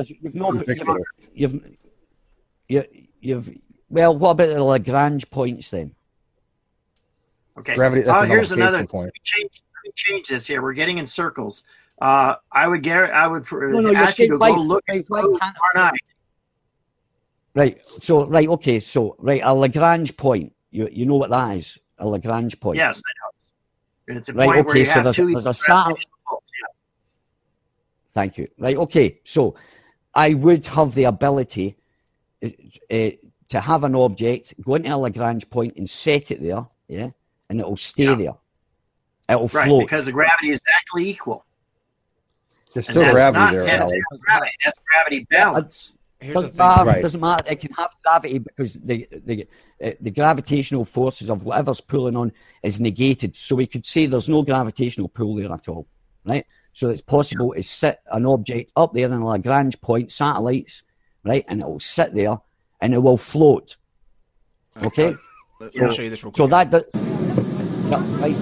You've well, what about the Lagrange points then? Okay. Gravity, that's a Here's multiplication another. point. Let me change this here. We're getting in circles. I would No, you're ask you to saying, go look right, at why tomorrow can't- night. Right. So okay. So a Lagrange point. You know what that is? A Lagrange point. Yes, I know. It's a Right, point where okay, you so have there's two a equal satellite- gravitational pulse. Yeah. Thank you. Right. Okay. So I would have the ability to have an object, go into a Lagrange point and set it there, yeah, and it'll stay there. It'll Right, float. because the gravity is exactly equal. There's And still that's gravity not there. that's Alex. not gravity. That's gravity balance. Here's the Doesn't thing. matter. Right. Doesn't matter. It can have gravity because the gravitational forces of whatever's pulling on is negated. So we could say there's no gravitational pull there at all, right? So it's possible to sit an object up there in a Lagrange point, satellites, right, and it will sit there and it will float. Okay. Let me show you this real quick. So yeah, right.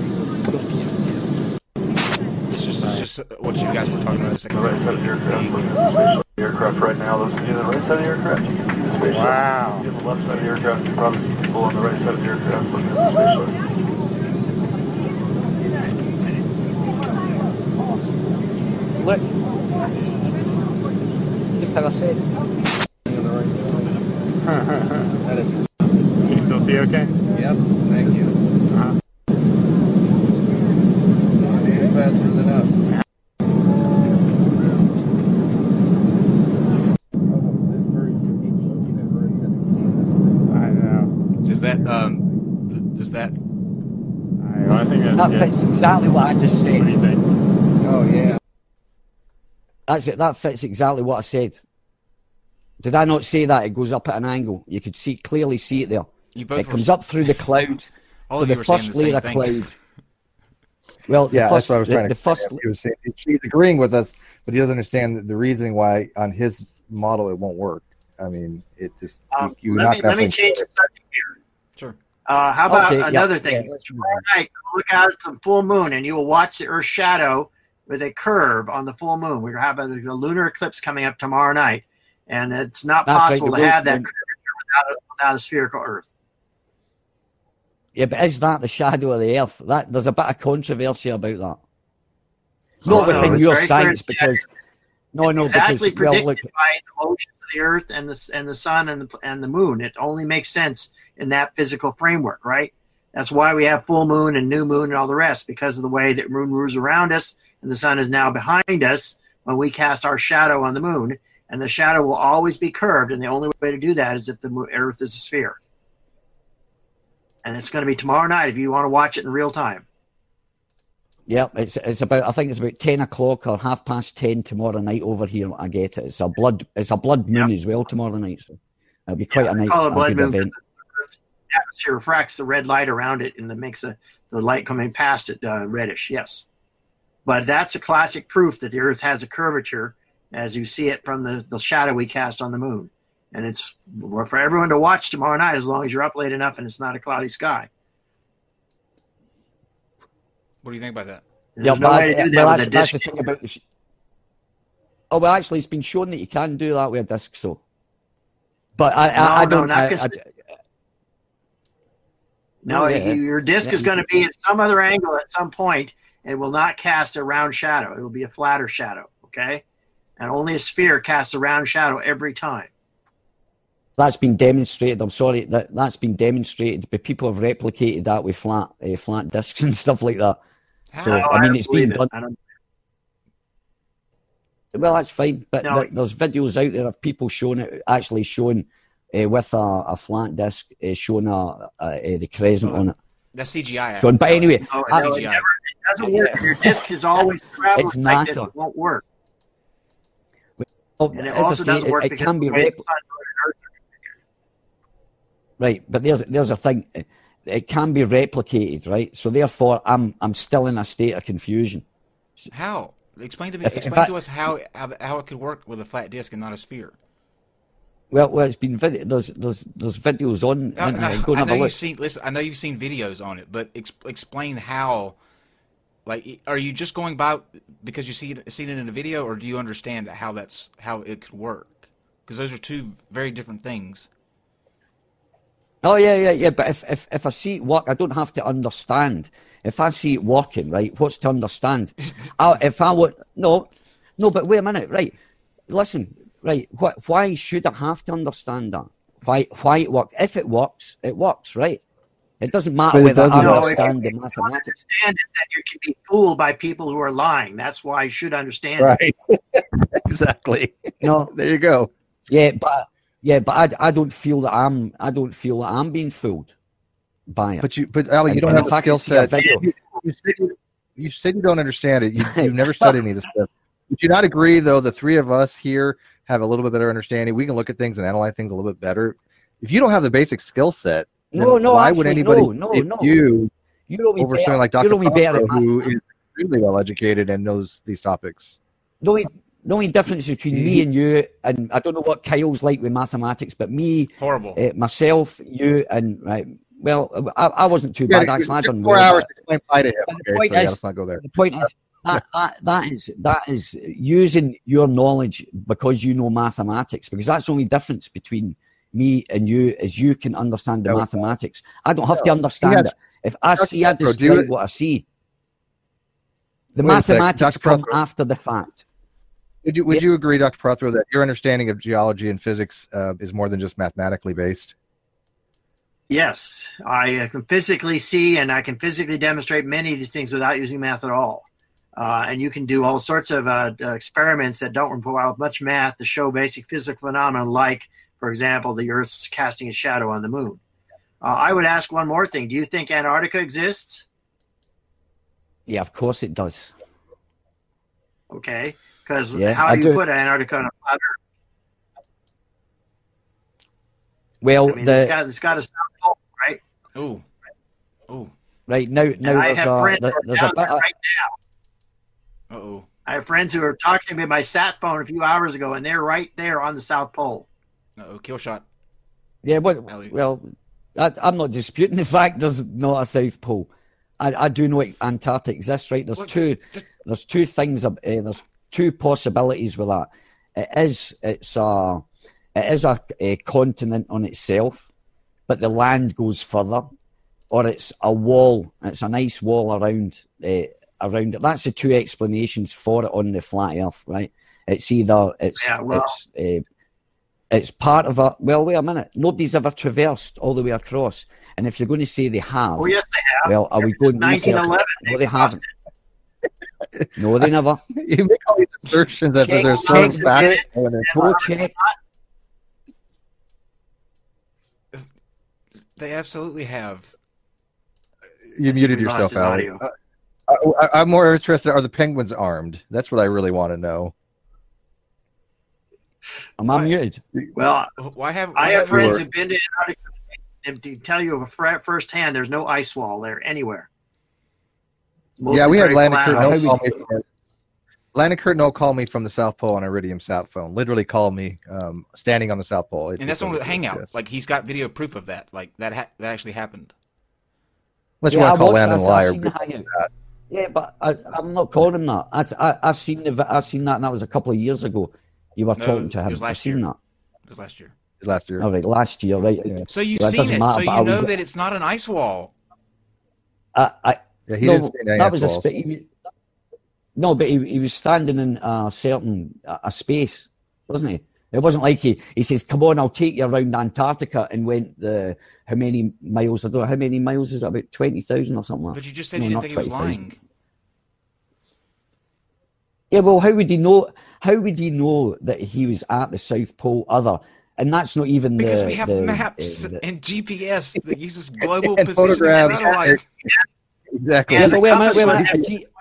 It's just what you guys were talking about a second The right side of the aircraft, looking at the spaceship. The aircraft right now, those of you on the right side of the aircraft, you can see the spaceship. Wow. On the left side of the aircraft, you can probably see people on the right side of the aircraft looking at the spaceship. Look. Just how I said. Can you still see okay? Yep, thank you. Faster than us. I know. Does that I think that's That good. fits exactly what I just What do you said. think? Oh, yeah. That's it. That fits exactly what I said. Did I not say that? It goes up at an angle. You could clearly see it there. you both It were- comes up through the clouds. all So of you the were saying first the same layer of thing. cloud. Well, Yeah, the first, that's what I was trying to. the first, He was saying he's agreeing with us, but he doesn't understand the reasoning why on his model it won't work. I mean, it just you knock that Let me thing change the short. subject here. Sure. How about Okay, yeah, another thing? yeah, let's move Tomorrow night, go look out at the full moon, and you will watch the Earth's shadow with a curve on the full moon. We're going to have a lunar eclipse coming up tomorrow night, and it's not That's right, possible the to have roof that moon. curvature without a spherical Earth. yeah, but is that the shadow of the Earth? There's a bit of controversy about that. Not Oh, no, within it's your very clear science, it's shadow. because no, Exactly because well, predicted look, by the motions the Earth and the Sun and the Moon. It only makes sense in that physical framework, right? That's why we have full moon and new moon and all the rest, because of the way that moon moves around us and the sun is now behind us when we cast our shadow on the moon. And the shadow will always be curved, and the only way to do that is if the Earth is a sphere. And it's going to be tomorrow night if you want to watch it in real time. Yeah, it's about, I think it's about 10 o'clock or 10:30 tomorrow night over here. I get it. It's a blood moon as well tomorrow night. So it'll be quite a night. Call it blood moon. Event. The atmosphere refracts the red light around it, and that makes the light coming past it reddish. Yes, but that's a classic proof that the Earth has a curvature, as you see it from the shadow we cast on the moon. And it's for everyone to watch tomorrow night, as long as you're up late enough and it's not a cloudy sky. What do you think about that? There's no way to do that with a that's disc. the thing about the oh, well, actually, it's been shown that you can do that with a disc, so. But I don't. Your disc is going to be at some other angle at some point, and will not cast a round shadow. It will be a flatter shadow, okay? And only a sphere casts a round shadow every time. That's been demonstrated. I'm sorry, that's been demonstrated, but people have replicated that with flat discs and stuff like that. So I mean, it's been done. Well, that's fine, but there's videos out there of people showing it, actually showing with a flat disc, showing the crescent on it. That's CGI. Showing, but anyway, CGI. It doesn't work. Your disc is always traveling it's like NASA. this. It won't work. Well, And it also doesn't work it because can be the way the sun goes right, but there's a thing. It can be replicated, right? So therefore, I'm still in a state of confusion. How? Explain to us how it could work with a flat disc and not a sphere. Well, it's been there's videos on. Go and have a look. I know you've seen videos on it, but explain how. Like, are you just going by because you seen it in a video, or do you understand how it could work? Because those are two very different things. Oh yeah. But if I see it work, I don't have to understand. If I see it working, right, what's to understand? No, but wait a minute, right? Listen, right? Why should I have to understand that? Why it works? If it works, it works, right? It doesn't matter whether I understand the mathematics. Understand it, that you can be fooled by people who are lying. That's why you should understand right. Exactly. No, there you go. Yeah, but I don't feel that I'm being fooled by it. But Ali, you don't have a skill set. You said you don't understand it. You've never studied any of this stuff. Would you not agree, though? The three of us here have a little bit better understanding. We can look at things and analyze things a little bit better. If you don't have the basic skill set, why would anybody you over someone like Dr. Prothero, who is extremely well educated and knows these topics? The only difference between me and you, and I don't know what Kyle's like with mathematics, but me, horrible, myself, you, and well, I wasn't too bad actually. I done 4 hours to explain pi to him. Okay, let's not go there. The point is that is using your knowledge because you know mathematics, because that's the only difference between me and you is you can understand the mathematics. I don't have to understand it. If I see, I describe what I see. The mathematics come after the fact. Would you agree, Dr. Prothero, that your understanding of geology and physics is more than just mathematically based? Yes, I can physically see and I can physically demonstrate many of these things without using math at all. And you can do all sorts of experiments that don't require much math to show basic physical phenomena, like, for example, the Earth's casting a shadow on the moon. I would ask one more thing. Do you think Antarctica exists? Yeah, of course it does. Okay, because how do you put Antarctica on a flat Earth? Well, I mean, it's got a south pole, right? Ooh. Right now I have friends who are down there right now. Uh-oh. I have friends who are talking to me by sat phone a few hours ago, and they're right there on the South Pole. Uh-oh, kill shot. Yeah, well, I'm not disputing the fact there's not a South Pole. I do know Antarctica exists, right? There's two things. There's two possibilities with that. It is a continent on itself, but the land goes further, or it's a wall. It's a nice wall around it. That's the two explanations for it on the flat Earth, right? It's either It's part of a. Well, wait a minute. Nobody's ever traversed all the way across. And if you're going to say they have, Oh, yes, they have. well, are we going to research? 1911. No, they haven't. No, they never. You make all these assertions that there's check some facts. Go check. They absolutely have. You muted We lost yourself, his Ali. audio. I'm more interested. Are the penguins armed? That's what I really want to know. Am I muted? Well, Why have I have friends Sure. who've been to Antarctica and to tell you firsthand, there's no ice wall there anywhere. It's mostly Yeah, we had very Landon flat Curtin ice. call me. Landon Curtin call me from the South Pole on Iridium Sat phone. Literally call me standing on the South Pole. And that's on the Hangout. Like, he's got video proof of that. Like, that actually happened. Unless you want to call Landon a liar. I've seen the Hangout. Yeah, but I'm not calling him that. I've seen that, and that was a couple of years ago. You were talking to him. It was last I've seen year. that. It was last year. Last year. All right, last year, right? Yeah. So you've Well, seen it. matter, So but you I know was- that it's not an ice wall. Yeah, he didn't say any that was a ice walls. no, but he was standing in a certain a space, wasn't he? It wasn't like he says, "Come on, I'll take you around Antarctica," and went how many miles? I don't know how many miles is it? About 20,000 or something. But you just said No, you didn't not think he was 20,000. lying. Yeah, well, how would he know? How would he know that he was at the South Pole? And that's not even Because the, we have the, maps the- and GPS that uses global And positioning photographs. satellites. Exactly. Yeah, And but the wait a minute, compass wait a will minute. be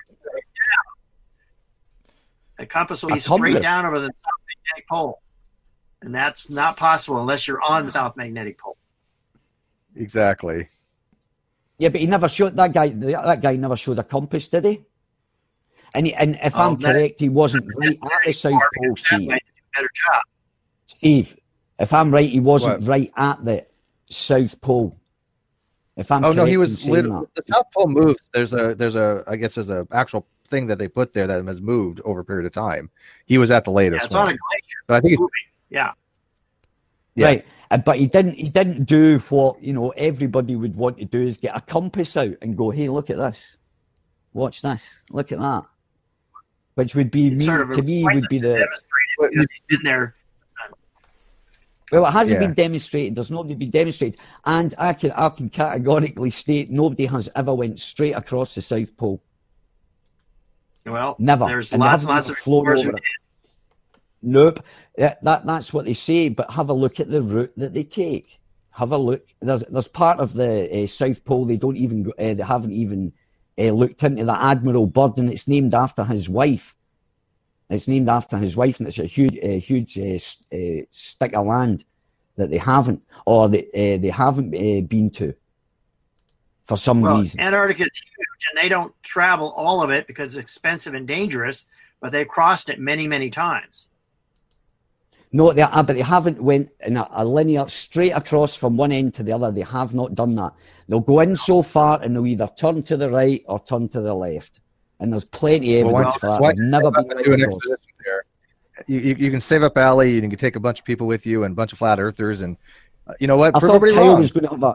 the compass will A be straight compass? down over the South Magnetic Pole. And that's not possible unless you're on the South Magnetic Pole. Exactly. Yeah, but he never showed that guy. That guy never showed a compass, did he? And if I'm correct, he wasn't right at the South Pole, Steve. Satellites do a better job. Steve, if I'm right, he wasn't What? right at the South Pole. If I'm Oh no, correct he in was saying literally, that. the South Pole moves. There's a actual thing that they put there that has moved over a period of time. He was at the latest Yeah, it's on one. a glacier. But I think Moving. Yeah. Yeah. Right, but he didn't do what everybody would want to do, is get a compass out and go, "Hey, look at this, watch this, look at that," which would be It's sort of to me would be the. demonstrated because he's been there. Well, it hasn't Yeah. been demonstrated. There's nobody been demonstrated, and I can categorically state nobody has ever went straight across the South Pole. Well, Never. there's And they lots haven't and lots of flown explorers who over it. did. Nope. That's what they say, but have a look at the route that they take. Have a look. There's part of the South Pole they don't even they haven't even looked into, the Admiral Byrd, and it's named after his wife. It's named after his wife, and it's a huge stick of land that they haven't been to for some Well, reason. Antarctica is huge, and they don't travel all of it because it's expensive and dangerous, but they've crossed it many, many times. No, but they haven't went in a linear straight across from one end to the other. They have not done that. They'll go in so far and they'll either turn to the right or turn to the left. And there's plenty of evidence for that. why They've never been do an right across. expedition there? You can save up Ali. You can take a bunch of people with you and a bunch of flat earthers, and you know what? I Prove thought everybody Kyle wrong. was going to have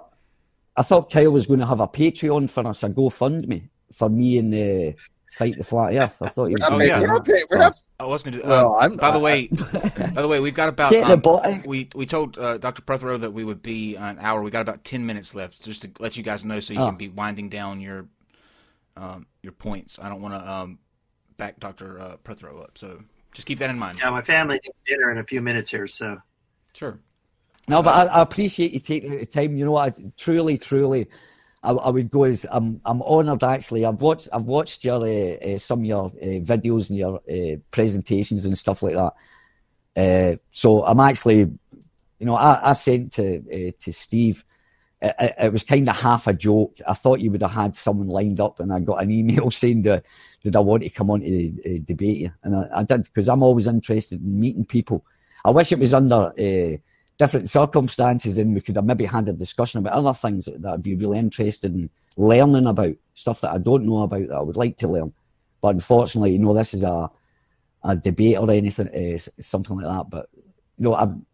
a Patreon for us, a GoFundMe for me and Fight the Flat Earth. I thought he was. Oh, gonna yeah. do that. We're not. I was going to. Well, I'm by the not. way, we've got about. Get the bot- We told Dr. Prothero that we would be an hour. We got about 10 minutes left, just to let you guys know, so you can be winding down your points. I don't want to back Dr. Prothero up, so just keep that in mind. Yeah, my family needs dinner in a few minutes here, so. Sure. No, but I appreciate you taking the time. You know what? Truly, I would go as I'm honoured. Actually, I've watched your some of your videos and your presentations and stuff like that. So I'm actually, I sent to Steve. It was kind of half a joke. I thought you would have had someone lined up, and I got an email saying that did I want to come on to debate you, and I did, because I'm always interested in meeting people. I wish it was under different circumstances, and we could have maybe had a discussion about other things that I'd be really interested in learning about, stuff that I don't know about that I would like to learn. But unfortunately, this is a debate or anything, something like that. But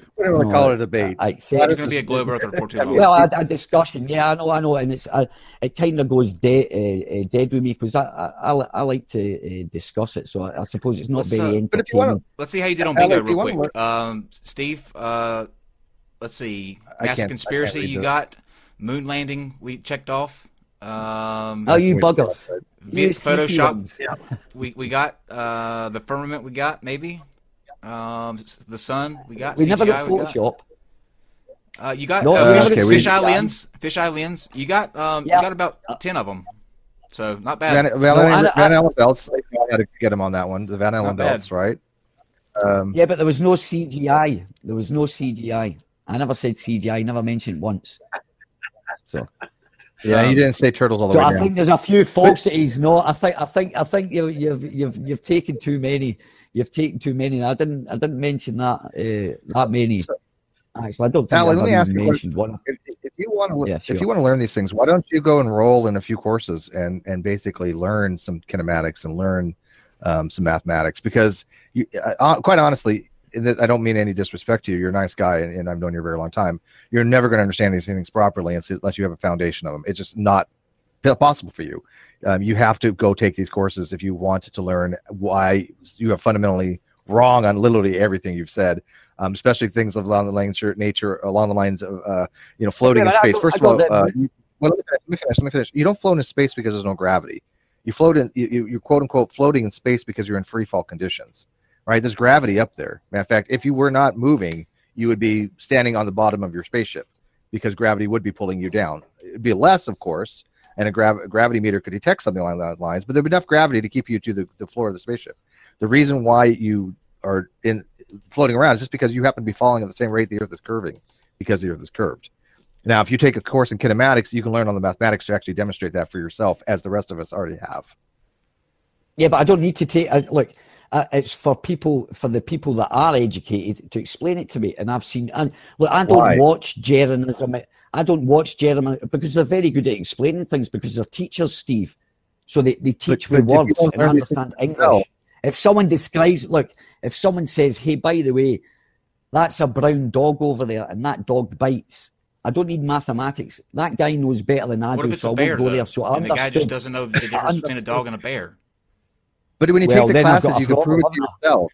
We don't want to call it a debate. It's going to be a globe earther for too long. Well, a discussion. Yeah, I know, and it kind of goes dead with me because I like to discuss it. So I suppose it's not very entertaining. Let's see how you did on bingo real quick. Steve, let's see. Massive conspiracy, you got. Moon landing, we checked off. You buggers. Photoshop. Yeah. We got the firmament. We got maybe the sun. We got. We CGI, never got Photoshop. You got fisheye lens. Fisheye lens. You got you got about 10 of them. So not bad. Van Allen belts. I had to get him on that one. The Van Allen belts, right? Yeah, but there was no CGI. There was no CGI. I never said CGI. I never mentioned it once. So. Yeah, you didn't say turtles all the way down. I think there's a few falsities. No, I think you've taken too many. You've taken too many. I didn't mention that many. Actually, I don't think let me ask you mentioned one. If you want to learn these things, why don't you go enroll in a few courses and basically learn some kinematics and learn some mathematics? Because quite honestly, I don't mean any disrespect to you. You're a nice guy, and I've known you a very long time. You're never going to understand these things properly unless you have a foundation of them. It's just not possible for you. You have to go take these courses if you want to learn why you are fundamentally wrong on literally everything you've said, especially things along the lines of floating in space. First of all, let me finish. You don't float in space because there's no gravity. You float in. You're quote unquote floating in space because you're in free fall conditions. Right, there's gravity up there. Matter of fact, if you were not moving, you would be standing on the bottom of your spaceship because gravity would be pulling you down. It'd be less, of course, and a gravity meter could detect something along those lines, but there'd be enough gravity to keep you to the floor of the spaceship. The reason why you are floating around is just because you happen to be falling at the same rate the Earth is curving, because the Earth is curved. Now, if you take a course in kinematics, you can learn on the mathematics to actually demonstrate that for yourself, as the rest of us already have. Yeah, but I don't need to take look. It's for the people that are educated to explain it to me. And I've seen, I don't watch Jeranism. I don't watch Jeranism because they're very good at explaining things because they're teachers, Steve. So they teach with words and understand English. No. If someone describes, if someone says, hey, by the way, that's a brown dog over there and that dog bites. I don't need mathematics. That guy knows better than I do, so I won't go there. So I understood. The guy just doesn't know the difference between a dog and a bear. But when you take the classes, you can prove it to yourself.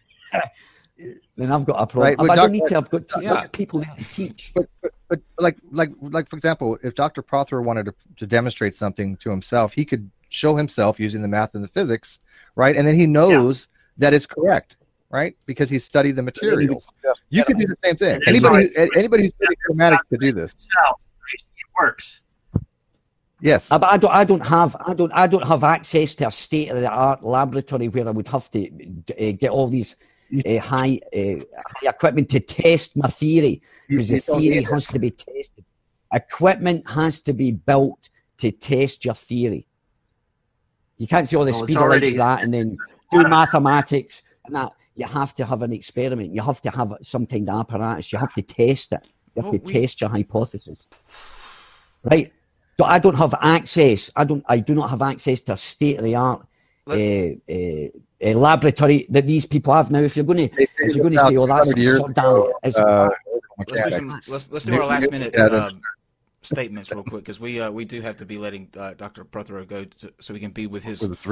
Then I've got a problem. Right, I don't need to. I've got people there to teach. But like for example, if Dr. Prothero wanted to demonstrate something to himself, he could show himself using the math and the physics, right? And then he knows that is correct, right? Because he's studied the materials. You could do the same thing. Anybody who's studied kinematics could do this. It works. Yes, but I don't have access to a state of the art laboratory where I would have to get all these high equipment to test my theory, because the theory has to be tested. Equipment has to be built to test your theory. You can't say, the speed likes that, and then do mathematics and that. You have to have an experiment. You have to have some kind of apparatus. You have to test it. You have to test your hypothesis, right? So I don't have access. I do not have access to a state of the art laboratory that these people have now. If you're going to say, that's absurd, let's do our last minute statements real quick, because we do have to be letting Dr. Prothero go so we can be with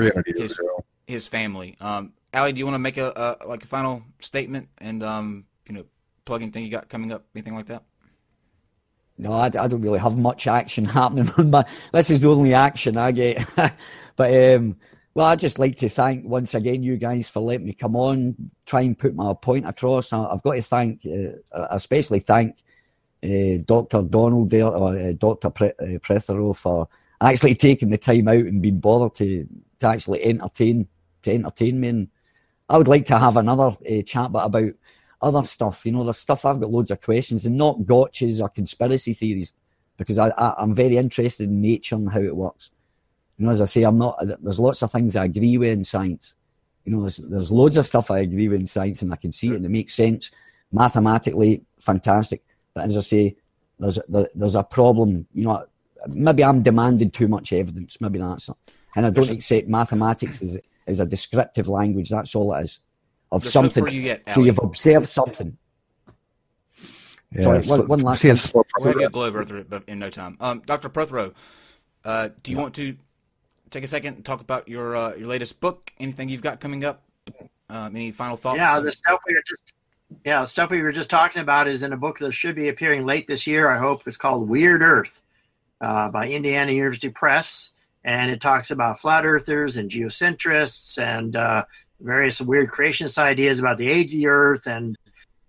his family. Allie, do you want to make a final statement and plug anything you got coming up, anything like that? No, I don't really have much action happening on my. This is the only action I get. But I'd just like to thank once again you guys for letting me come on, try and put my point across. I've got to thank, especially thank Dr. Donald there, or Dr. Prothero, for actually taking the time out and being bothered to actually entertain me. And I would like to have another chat about other stuff. There's stuff, I've got loads of questions, and not gotchas or conspiracy theories, because I'm very interested in nature and how it works. As I say, there's lots of things I agree with in science. There's loads of stuff I agree with in science, and I can see it and it makes sense. Mathematically, fantastic. But as I say, there's a problem. Maybe I'm demanding too much evidence. Maybe that's it. And I don't accept mathematics as a descriptive language. That's all it is. Of something. So you've observed something. Yeah, Sorry, one last see a thing. slow We'll have you a progress. globe Earth in no time. Dr. Prothero, do you want to take a second and talk about your latest book? Anything you've got coming up? Any final thoughts? Yeah, the stuff we were just talking about is in a book that should be appearing late this year, I hope. It's called Weird Earth by Indiana University Press. And it talks about flat earthers and geocentrists and various weird creationist ideas about the age of the earth and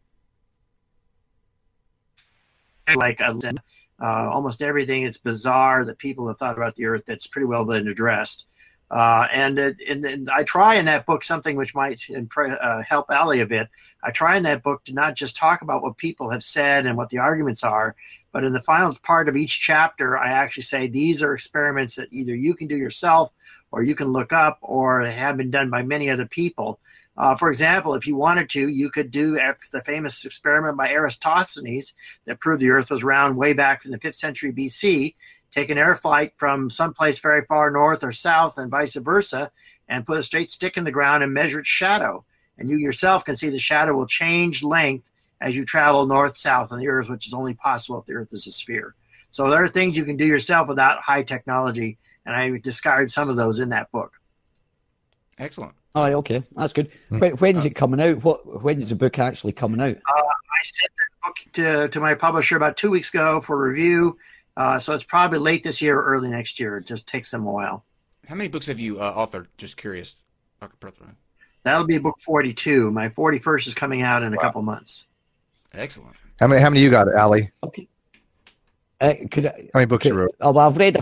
almost everything that's bizarre that people have thought about the earth that's pretty well been addressed. And I try in that book something which might help Allie a bit. I try in that book to not just talk about what people have said and what the arguments are, but in the final part of each chapter, I actually say these are experiments that either you can do yourself or you can look up or have been done by many other people. For example, if you wanted to, you could do the famous experiment by Eratosthenes that proved the Earth was round way back from the 5th century BC. Take an air flight from someplace very far north or south and vice versa, and put a straight stick in the ground and measure its shadow. And you yourself can see the shadow will change length as you travel north-south on the Earth, which is only possible if the Earth is a sphere. So there are things you can do yourself without high technology, and I described some of those in that book. Excellent. All right, okay, that's good. When's it coming out? When is the book actually coming out? I sent the book to my publisher about 2 weeks ago for review, so it's probably late this year or early next year. It just takes them a while. How many books have you authored? Just curious, Dr. Prothero. That'll be book 42. My 41st is coming out in a couple months. Excellent. How many you got, Allie? Okay. How many books you wrote? Oh, well, I've read a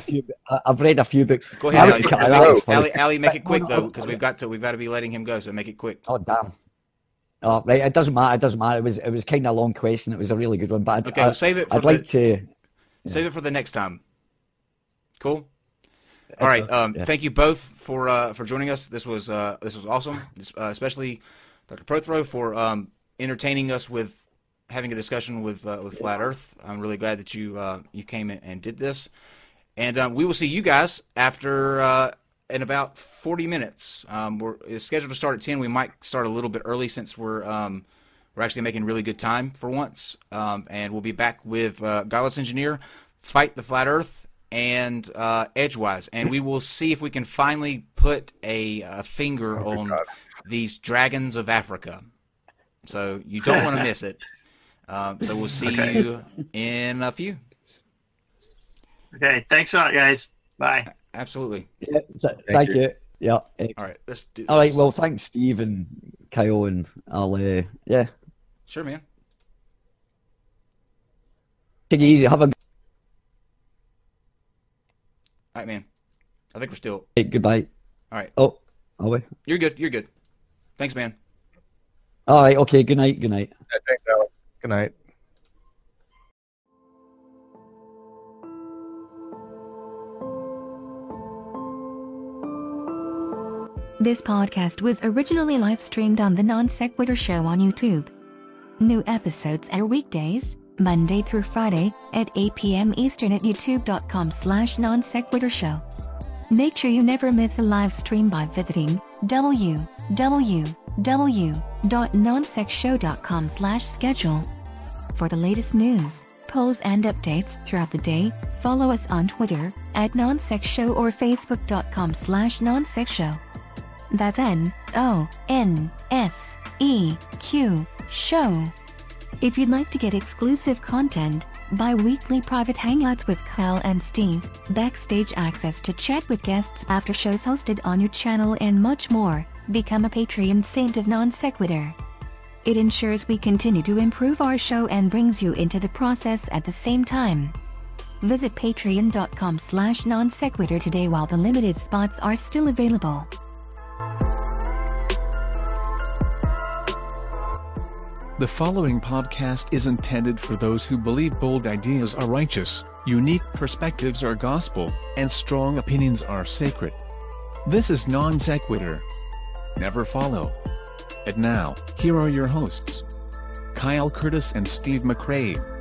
few books. Go ahead, Allie, make it quick though, because we've got to be letting him go. So make it quick. Oh damn. Oh right, it doesn't matter. It was kind of a long question. It was a really good one, but save it. Save it for the next time. Cool. All right. Thank you both for joining us. This was awesome, especially Dr. Prothero for entertaining us with having a discussion with Flat Earth. I'm really glad that you came in and did this. And we will see you guys after in about 40 minutes. It's scheduled to start at 10. We might start a little bit early since we're actually making really good time for once. And we'll be back with Godless Engineer, Fight the Flat Earth, and Edgewise. And we will see if we can finally put a finger on these dragons of Africa. So you don't want to miss it. So we'll see you in a few. Okay, thanks a lot, guys. Bye. Absolutely. Yeah, thank you. Yeah. All right, let's do this. All right, well, thanks, Steve and Kyle, and I'll, yeah. Sure, man. Take it easy. Have a... All right, man. I think we're still... Hey, goodbye. All right. Oh, are we? You're good. Thanks, man. All right, okay, good night. Thanks, Alex. Good night. This podcast was originally live-streamed on the Non Sequitur Show on YouTube. New episodes air weekdays, Monday through Friday, at 8 p.m. Eastern at youtube.com/Non Sequitur Show. Make sure you never miss a live stream by visiting www.nonsexshow.com/schedule. For the latest news, polls and updates throughout the day, follow us on Twitter @NonSexShow or Facebook.com/NonSexShow. That's NONSEQ Show. If you'd like to get exclusive content, bi-weekly private hangouts with Kyle and Steve, backstage access to chat with guests after shows hosted on your channel, and much more, become a Patreon saint of Non Sequitur. It ensures we continue to improve our show and brings you into the process at the same time. Visit patreon.com/nonsequitur today while the limited spots are still available. The following podcast is intended for those who believe bold ideas are righteous, unique perspectives are gospel, and strong opinions are sacred. This is Non Sequitur. Never follow. And now, here are your hosts, Kyle Curtis and Steve McRae.